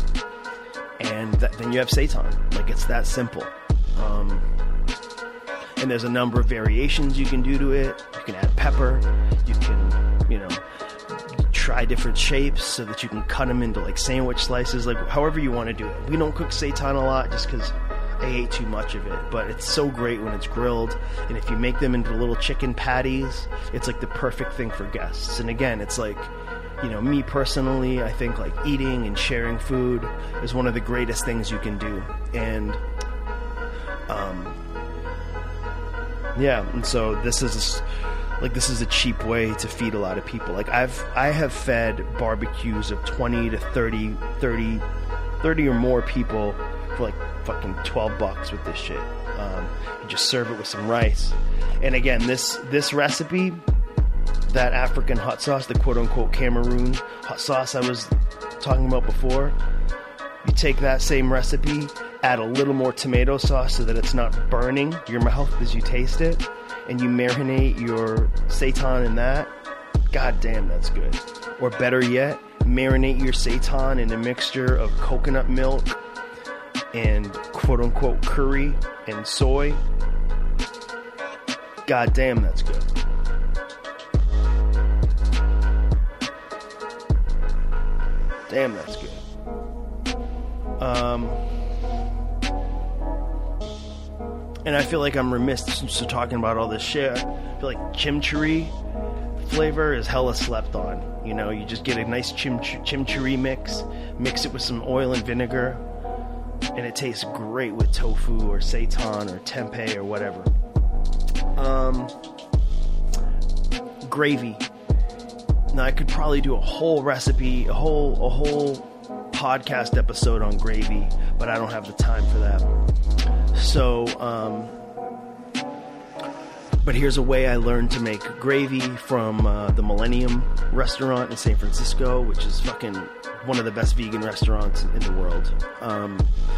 and th- then you have seitan. Like, it's that simple. Um, and there's a number of variations you can do to it. You can add pepper. You can, you know, try different shapes so that you can cut them into like sandwich slices, like however you want to do it. We don't cook seitan a lot just because I ate too much of it, but it's so great when it's grilled. And if you make them into little chicken patties, it's like the perfect thing for guests. And again, it's like, you know, me personally, I think like eating and sharing food is one of the greatest things you can do. And um yeah, and so this is like this is a cheap way to feed a lot of people. Like I've I have fed barbecues of twenty to thirty, thirty, thirty or more people for like fucking twelve bucks with this shit. Um, you just serve it with some rice. And again, this this recipe, that African hot sauce, the quote-unquote Cameroon hot sauce I was talking about before, you take that same recipe, add a little more tomato sauce so that it's not burning your mouth as you taste it, and you marinate your seitan in that. God damn, that's good. Or better yet, marinate your seitan in a mixture of coconut milk and quote-unquote curry and soy. God damn, that's good. Damn, that's good. Um, and I feel like I'm remiss to talking about all this shit. I feel like chimichurri flavor is hella slept on. You know, you just get a nice chim- chimichurri mix, mix it with some oil and vinegar, and it tastes great with tofu or seitan or tempeh or whatever. Um, gravy. Now I could probably do a whole recipe, a whole a whole podcast episode on gravy, but I don't have the time for that. So, um, but here's a way I learned to make gravy from uh, the Millennium Restaurant in San Francisco, which is fucking one of the best vegan restaurants in the world. Um,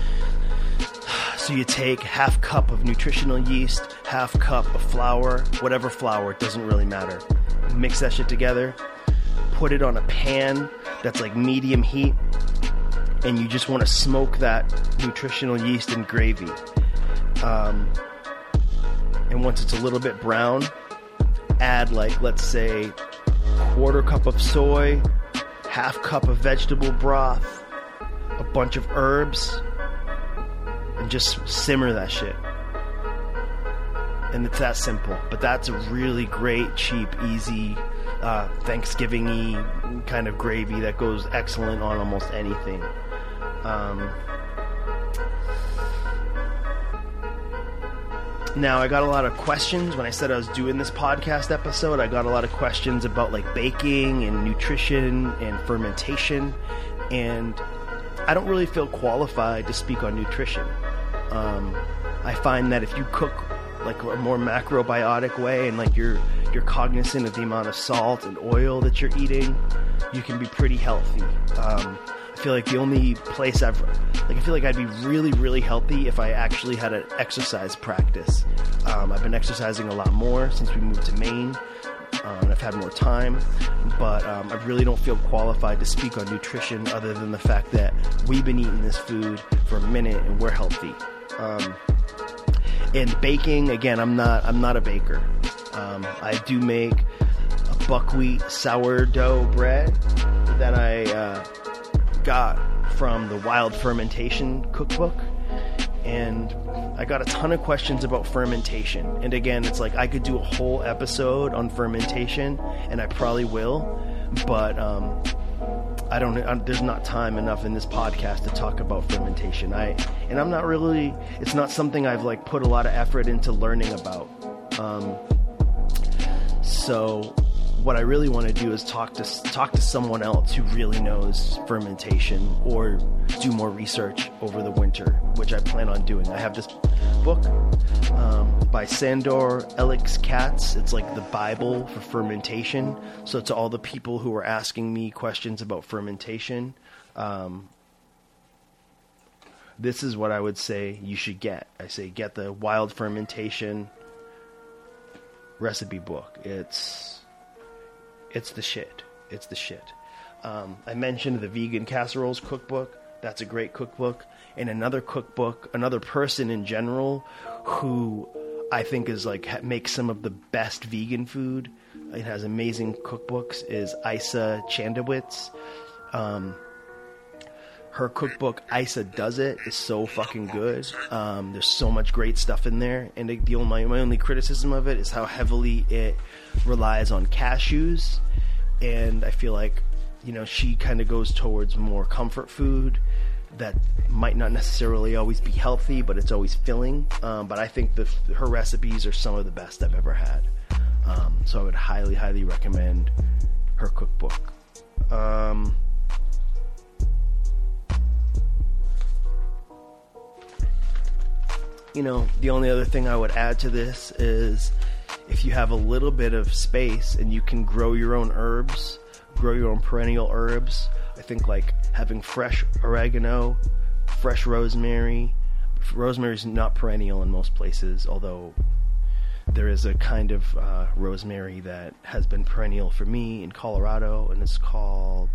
so you take half cup of nutritional yeast, half cup of flour, whatever flour, it doesn't really matter. Mix that shit together. Put it on a pan that's like medium heat, and you just want to smoke that nutritional yeast in gravy. Um, and once it's a little bit brown, add like, let's say, quarter cup of soy, half cup of vegetable broth, a bunch of herbs, and just simmer that shit. And it's that simple. But that's a really great, cheap, easy, uh, Thanksgiving-y kind of gravy that goes excellent on almost anything. Um, now, I got a lot of questions. When I said I was doing this podcast episode, I got a lot of questions about like baking and nutrition and fermentation. And I don't really feel qualified to speak on nutrition. Um, I find that if you cook like a more macrobiotic way, and like you're you're cognizant of the amount of salt and oil that you're eating, you can be pretty healthy. Um, I feel like the only place I've like I feel like I'd be really really healthy if I actually had an exercise practice. Um, I've been exercising a lot more since we moved to Maine, um, and I've had more time. But um, I really don't feel qualified to speak on nutrition, other than the fact that we've been eating this food for a minute and we're healthy. Um, And baking, again, I'm not I'm not a baker. Um, I do make a buckwheat sourdough bread that I uh, got from the Wild Fermentation cookbook. And I got a ton of questions about fermentation. And again, it's like I could do a whole episode on fermentation, and I probably will. But um, I don't, I, there's not time enough in this podcast to talk about fermentation. I, and I'm not really, it's not something I've like put a lot of effort into learning about. Um, so what I really want to do is talk to, talk to someone else who really knows fermentation, or do more research over the winter, which I plan on doing. I have this book um, by Sandor Elix Katz. It's like the Bible for fermentation. So to all the people who are asking me questions about fermentation, um, this is what I would say you should get. I say get the Wild Fermentation recipe book. It's it's the shit. It's the shit. Um, I mentioned the Vegan Casseroles cookbook. That's a great cookbook. And another cookbook, another person in general who I think is like makes some of the best vegan food. It has amazing cookbooks. Is Isa Chandowitz. Um, her cookbook, Isa Does It, is so fucking good. Um, there's so much great stuff in there. And the, the only, my only criticism of it is how heavily it relies on cashews. And I feel like, you know, she kind of goes towards more comfort food that might not necessarily always be healthy, but it's always filling. Um, but I think the, her recipes are some of the best I've ever had. Um, so I would highly, highly recommend her cookbook. Um, you know, the only other thing I would add to this is if you have a little bit of space and you can grow your own herbs, grow your own perennial herbs, I think like having fresh oregano, fresh rosemary. Rosemary's not perennial in most places, although there is a kind of uh, rosemary that has been perennial for me in Colorado, and it's called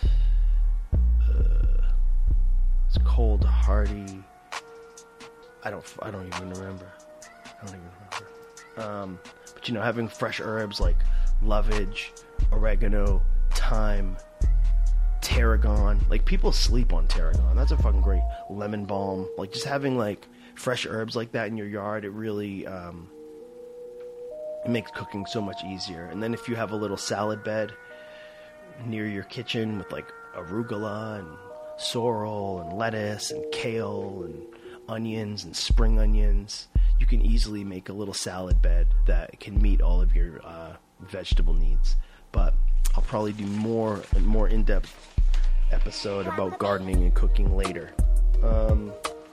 uh, it's Cold Hardy. I don't I don't even remember. I don't even remember. Um, but you know, having fresh herbs like lovage, oregano, thyme, tarragon. Like, people sleep on tarragon. That's a fucking great lemon balm. Like, just having like fresh herbs like that in your yard, it really um, it makes cooking so much easier. And then if you have a little salad bed near your kitchen with like arugula and sorrel and lettuce and kale and onions and spring onions, you can easily make a little salad bed that can meet all of your uh, vegetable needs. But I'll probably do more and more in-depth episode about gardening and cooking later. Um,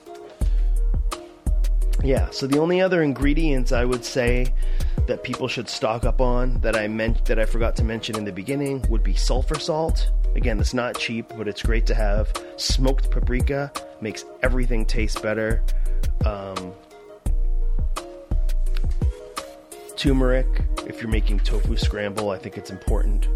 yeah, so the only other ingredients I would say that people should stock up on that I meant that I forgot to mention in the beginning would be sulfur salt. Again, it's not cheap, but it's great to have. Smoked paprika makes everything taste better. Um, turmeric, if you're making tofu scramble, I think it's important.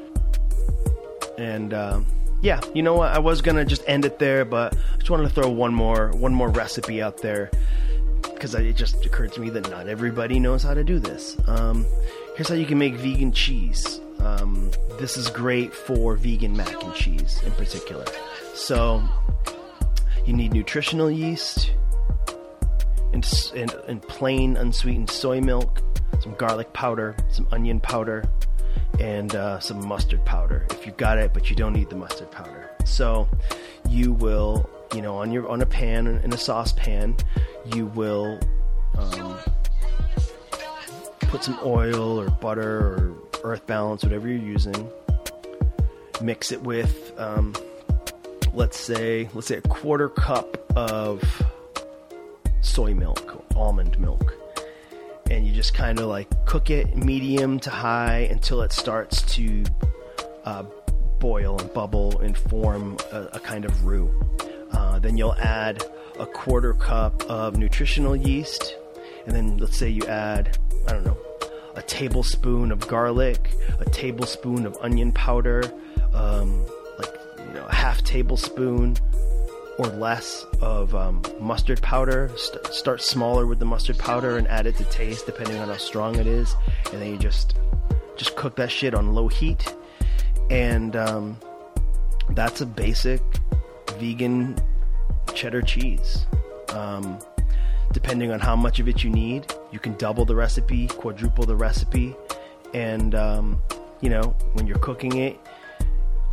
And um, yeah, you know what? I was gonna just end it there, but I just wanted to throw one more one more recipe out there because it just occurred to me that not everybody knows how to do this. Um, here's how you can make vegan cheese. Um, this is great for vegan mac and cheese in particular. So you need nutritional yeast and, and, and plain unsweetened soy milk, some garlic powder, some onion powder, and uh, some mustard powder if you got it, but you don't need the mustard powder. So you will, you know, on your on a pan, in a saucepan, you will um, put some oil or butter or Earth Balance, whatever you're using. Mix it with, um, let's say, let's say a quarter cup of soy milk, almond milk. And you just kind of like cook it medium to high until it starts to uh, boil and bubble and form a, a kind of roux. Uh, then you'll add a quarter cup of nutritional yeast. And then let's say you add, I don't know, a tablespoon of garlic, a tablespoon of onion powder, um, like, you know, a half tablespoon or less of um, mustard powder. St- start smaller with the mustard powder and add it to taste depending on how strong it is. And then you just just cook that shit on low heat. And um, that's a basic vegan cheddar cheese. Um, depending on how much of it you need, you can double the recipe, quadruple the recipe. And, um, you know, when you're cooking it,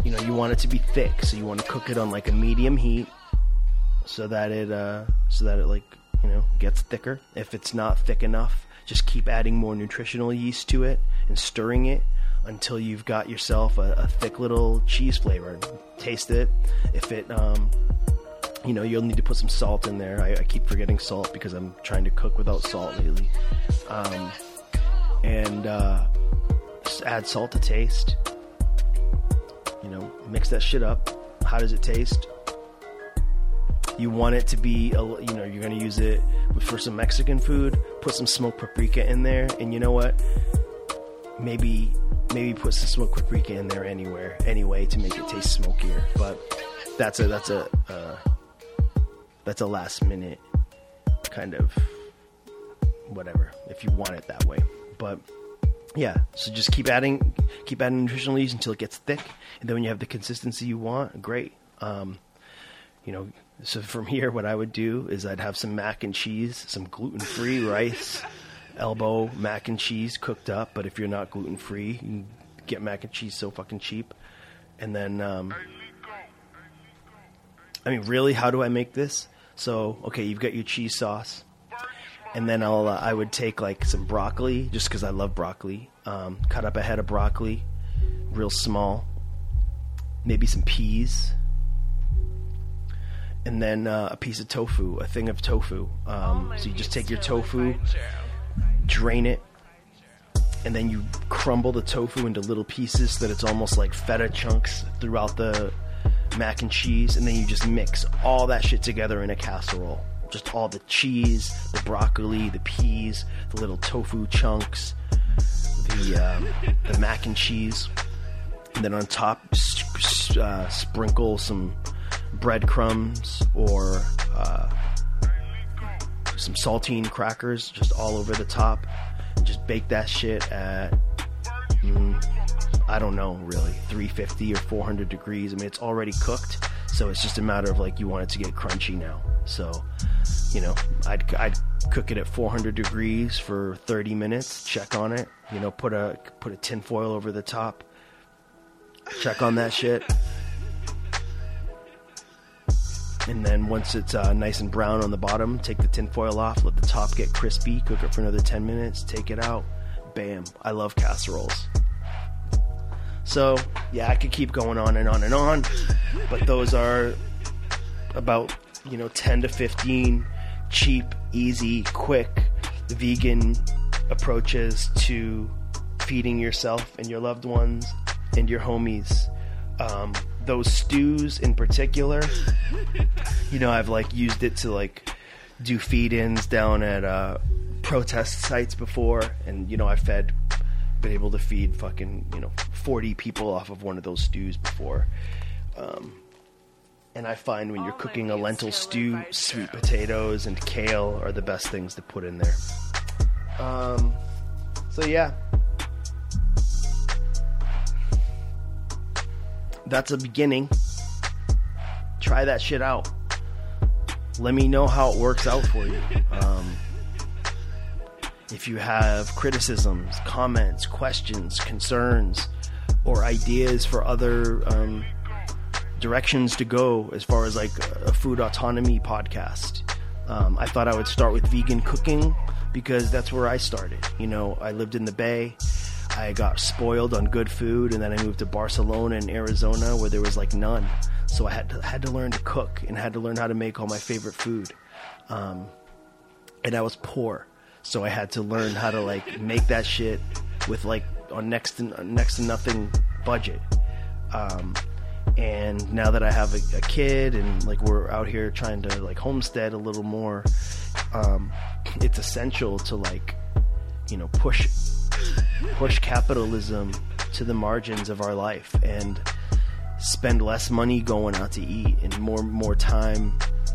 you know, you want it to be thick, so you want to cook it on like a medium heat, so that it, uh, so that it like, you know, gets thicker. If it's not thick enough, just keep adding more nutritional yeast to it and stirring it until you've got yourself a, a thick little cheese flavor. Taste it. If it, um, you know, you'll need to put some salt in there. I, I keep forgetting salt because I'm trying to cook without salt lately. Um, and uh, just add salt to taste. You know, mix that shit up. How does it taste? You want it to be, a, you know, you're going to use it for some Mexican food. Put some smoked paprika in there. And you know what? Maybe maybe put some smoked paprika in there anywhere, anyway, to make it taste smokier. But that's a, that's a, uh, that's a last minute kind of whatever, if you want it that way. But yeah, so just keep adding, keep adding nutritional yeast until it gets thick. And then when you have the consistency you want, great. Um, you know, so from here, what I would do is I'd have some mac and cheese, some gluten-free rice, elbow mac and cheese cooked up. But if you're not gluten-free, you can get mac and cheese so fucking cheap. And then, um, I mean, really, how do I make this? So, okay, you've got your cheese sauce. And then I'll, uh, I would take like some broccoli, just because I love broccoli. Um, cut up a head of broccoli, real small. Maybe some peas. And then uh, a piece of tofu, a thing of tofu. Um, so you just take your tofu, drain it, and then you crumble the tofu into little pieces so that it's almost like feta chunks throughout the mac and cheese. And then you just mix all that shit together in a casserole. Just all the cheese, the broccoli, the peas, the little tofu chunks, the, um, the mac and cheese. And then on top, uh, sprinkle some breadcrumbs or uh, some saltine crackers just all over the top. And just bake that shit at, mm, I don't know, really, three fifty or four hundred degrees. I mean, it's already cooked, so it's just a matter of, like, you want it to get crunchy now. So, you know, I'd, I'd cook it at four hundred degrees for thirty minutes, check on it, you know, put a, put a tin foil over the top, check on that shit. And then once it's uh, nice and brown on the bottom, take the tin foil off, let the top get crispy, cook it for another ten minutes, take it out. Bam. I love casseroles. So, yeah, I could keep going on and on and on, but those are about, you know, ten to fifteen cheap, easy, quick, vegan approaches to feeding yourself and your loved ones and your homies. Um, those stews in particular, you know, I've like used it to like do feed-ins down at uh, protest sites before, and you know, I fed, been able to feed fucking, you know, forty people off of one of those stews before. Um, and I find when you're cooking a lentil stew, sweet potatoes and kale are the best things to put in there. Um, so yeah. That's a beginning. Try that shit out. Let me know how it works out for you. Um, if you have criticisms, comments, questions, concerns, or ideas for other um, directions to go as far as like a food autonomy podcast. Um, I thought I would start with vegan cooking because that's where I started. You know, I lived in the Bay. I got spoiled on good food, and then I moved to Barcelona and Arizona where there was like none. So I had to, had to learn to cook and had to learn how to make all my favorite food. Um, and I was poor, so I had to learn how to like make that shit with like on next to next to nothing budget. Um, and now that I have a, a kid and like we're out here trying to like homestead a little more, um, it's essential to like, you know, push. push capitalism to the margins of our life and spend less money going out to eat and more more time,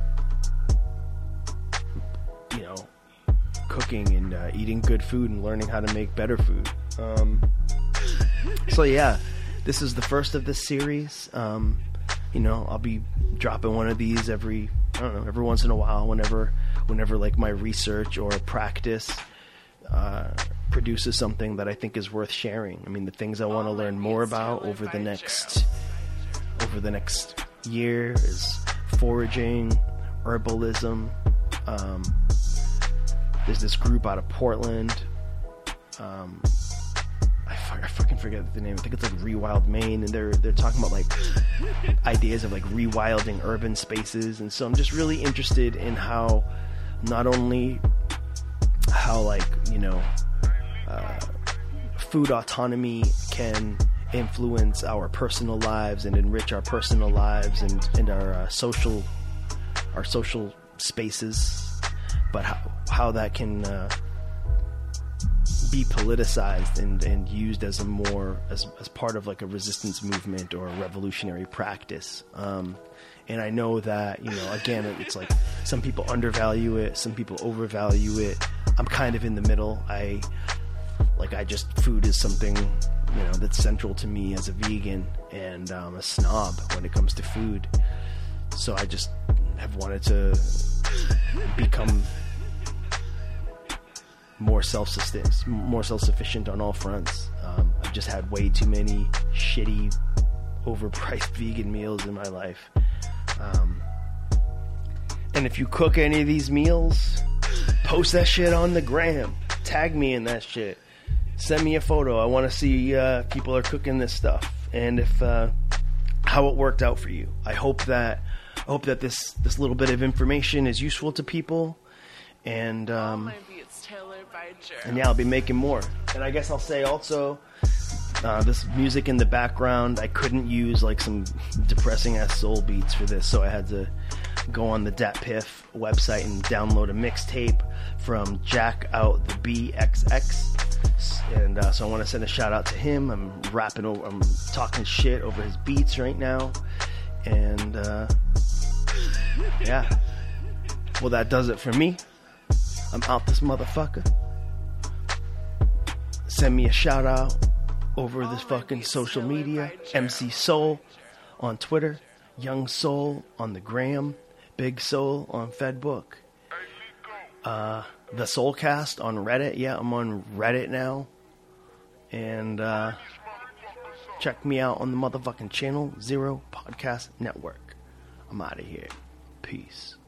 you know, cooking and uh, eating good food and learning how to make better food. Um, so yeah, this is the first of this series. Um, you know, I'll be dropping one of these every, I don't know, every once in a while, whenever, whenever like my research or practice uh, produces something that I think is worth sharing. I mean, the things I want to learn more about over the next over the next year is foraging, herbalism. Um, there's this group out of Portland. Um, I, I fucking forget the name. I think it's like Rewild Maine, and they're they're talking about like ideas of like rewilding urban spaces. And so I'm just really interested in how not only how like you know uh, food autonomy can influence our personal lives and enrich our personal lives and, and our uh, social our social spaces, but how how that can uh, be politicized and, and used as a more as as part of like a resistance movement or a revolutionary practice. Um, and I know that, you know, again, it's like some people undervalue it, some people overvalue it. I'm kind of in the middle. I like I just food is something, you know, that's central to me as a vegan, and um, a snob when it comes to food. So I just have wanted to become more self-sufficient, more self-sufficient on all fronts. Um, I've just had way too many shitty, overpriced vegan meals in my life. Um, and if you cook any of these meals, post that shit on the gram. Tag me in that shit. Send me a photo. I want to see uh, people are cooking this stuff, and if uh, how it worked out for you. I hope that I hope that this this little bit of information is useful to people, and um, and yeah, I'll be making more. And I guess I'll say also, uh, this music in the background, I couldn't use like some depressing ass soul beats for this, so I had to go on the Dat Piff website and download a mixtape from Jack Out the B X X. And uh, so I want to send a shout out to him. I'm rapping over, I'm talking shit over his beats right now. And uh, yeah. Well, that does it for me. I'm out this motherfucker. Send me a shout out over this fucking social media. M C Soul on Twitter, Young Soul on the gram, Big Soul on Fedbook. Uh, the Soulcast on Reddit. Yeah, I'm on Reddit now. And uh, check me out on the motherfucking Channel Zero Podcast Network. I'm out of here. Peace.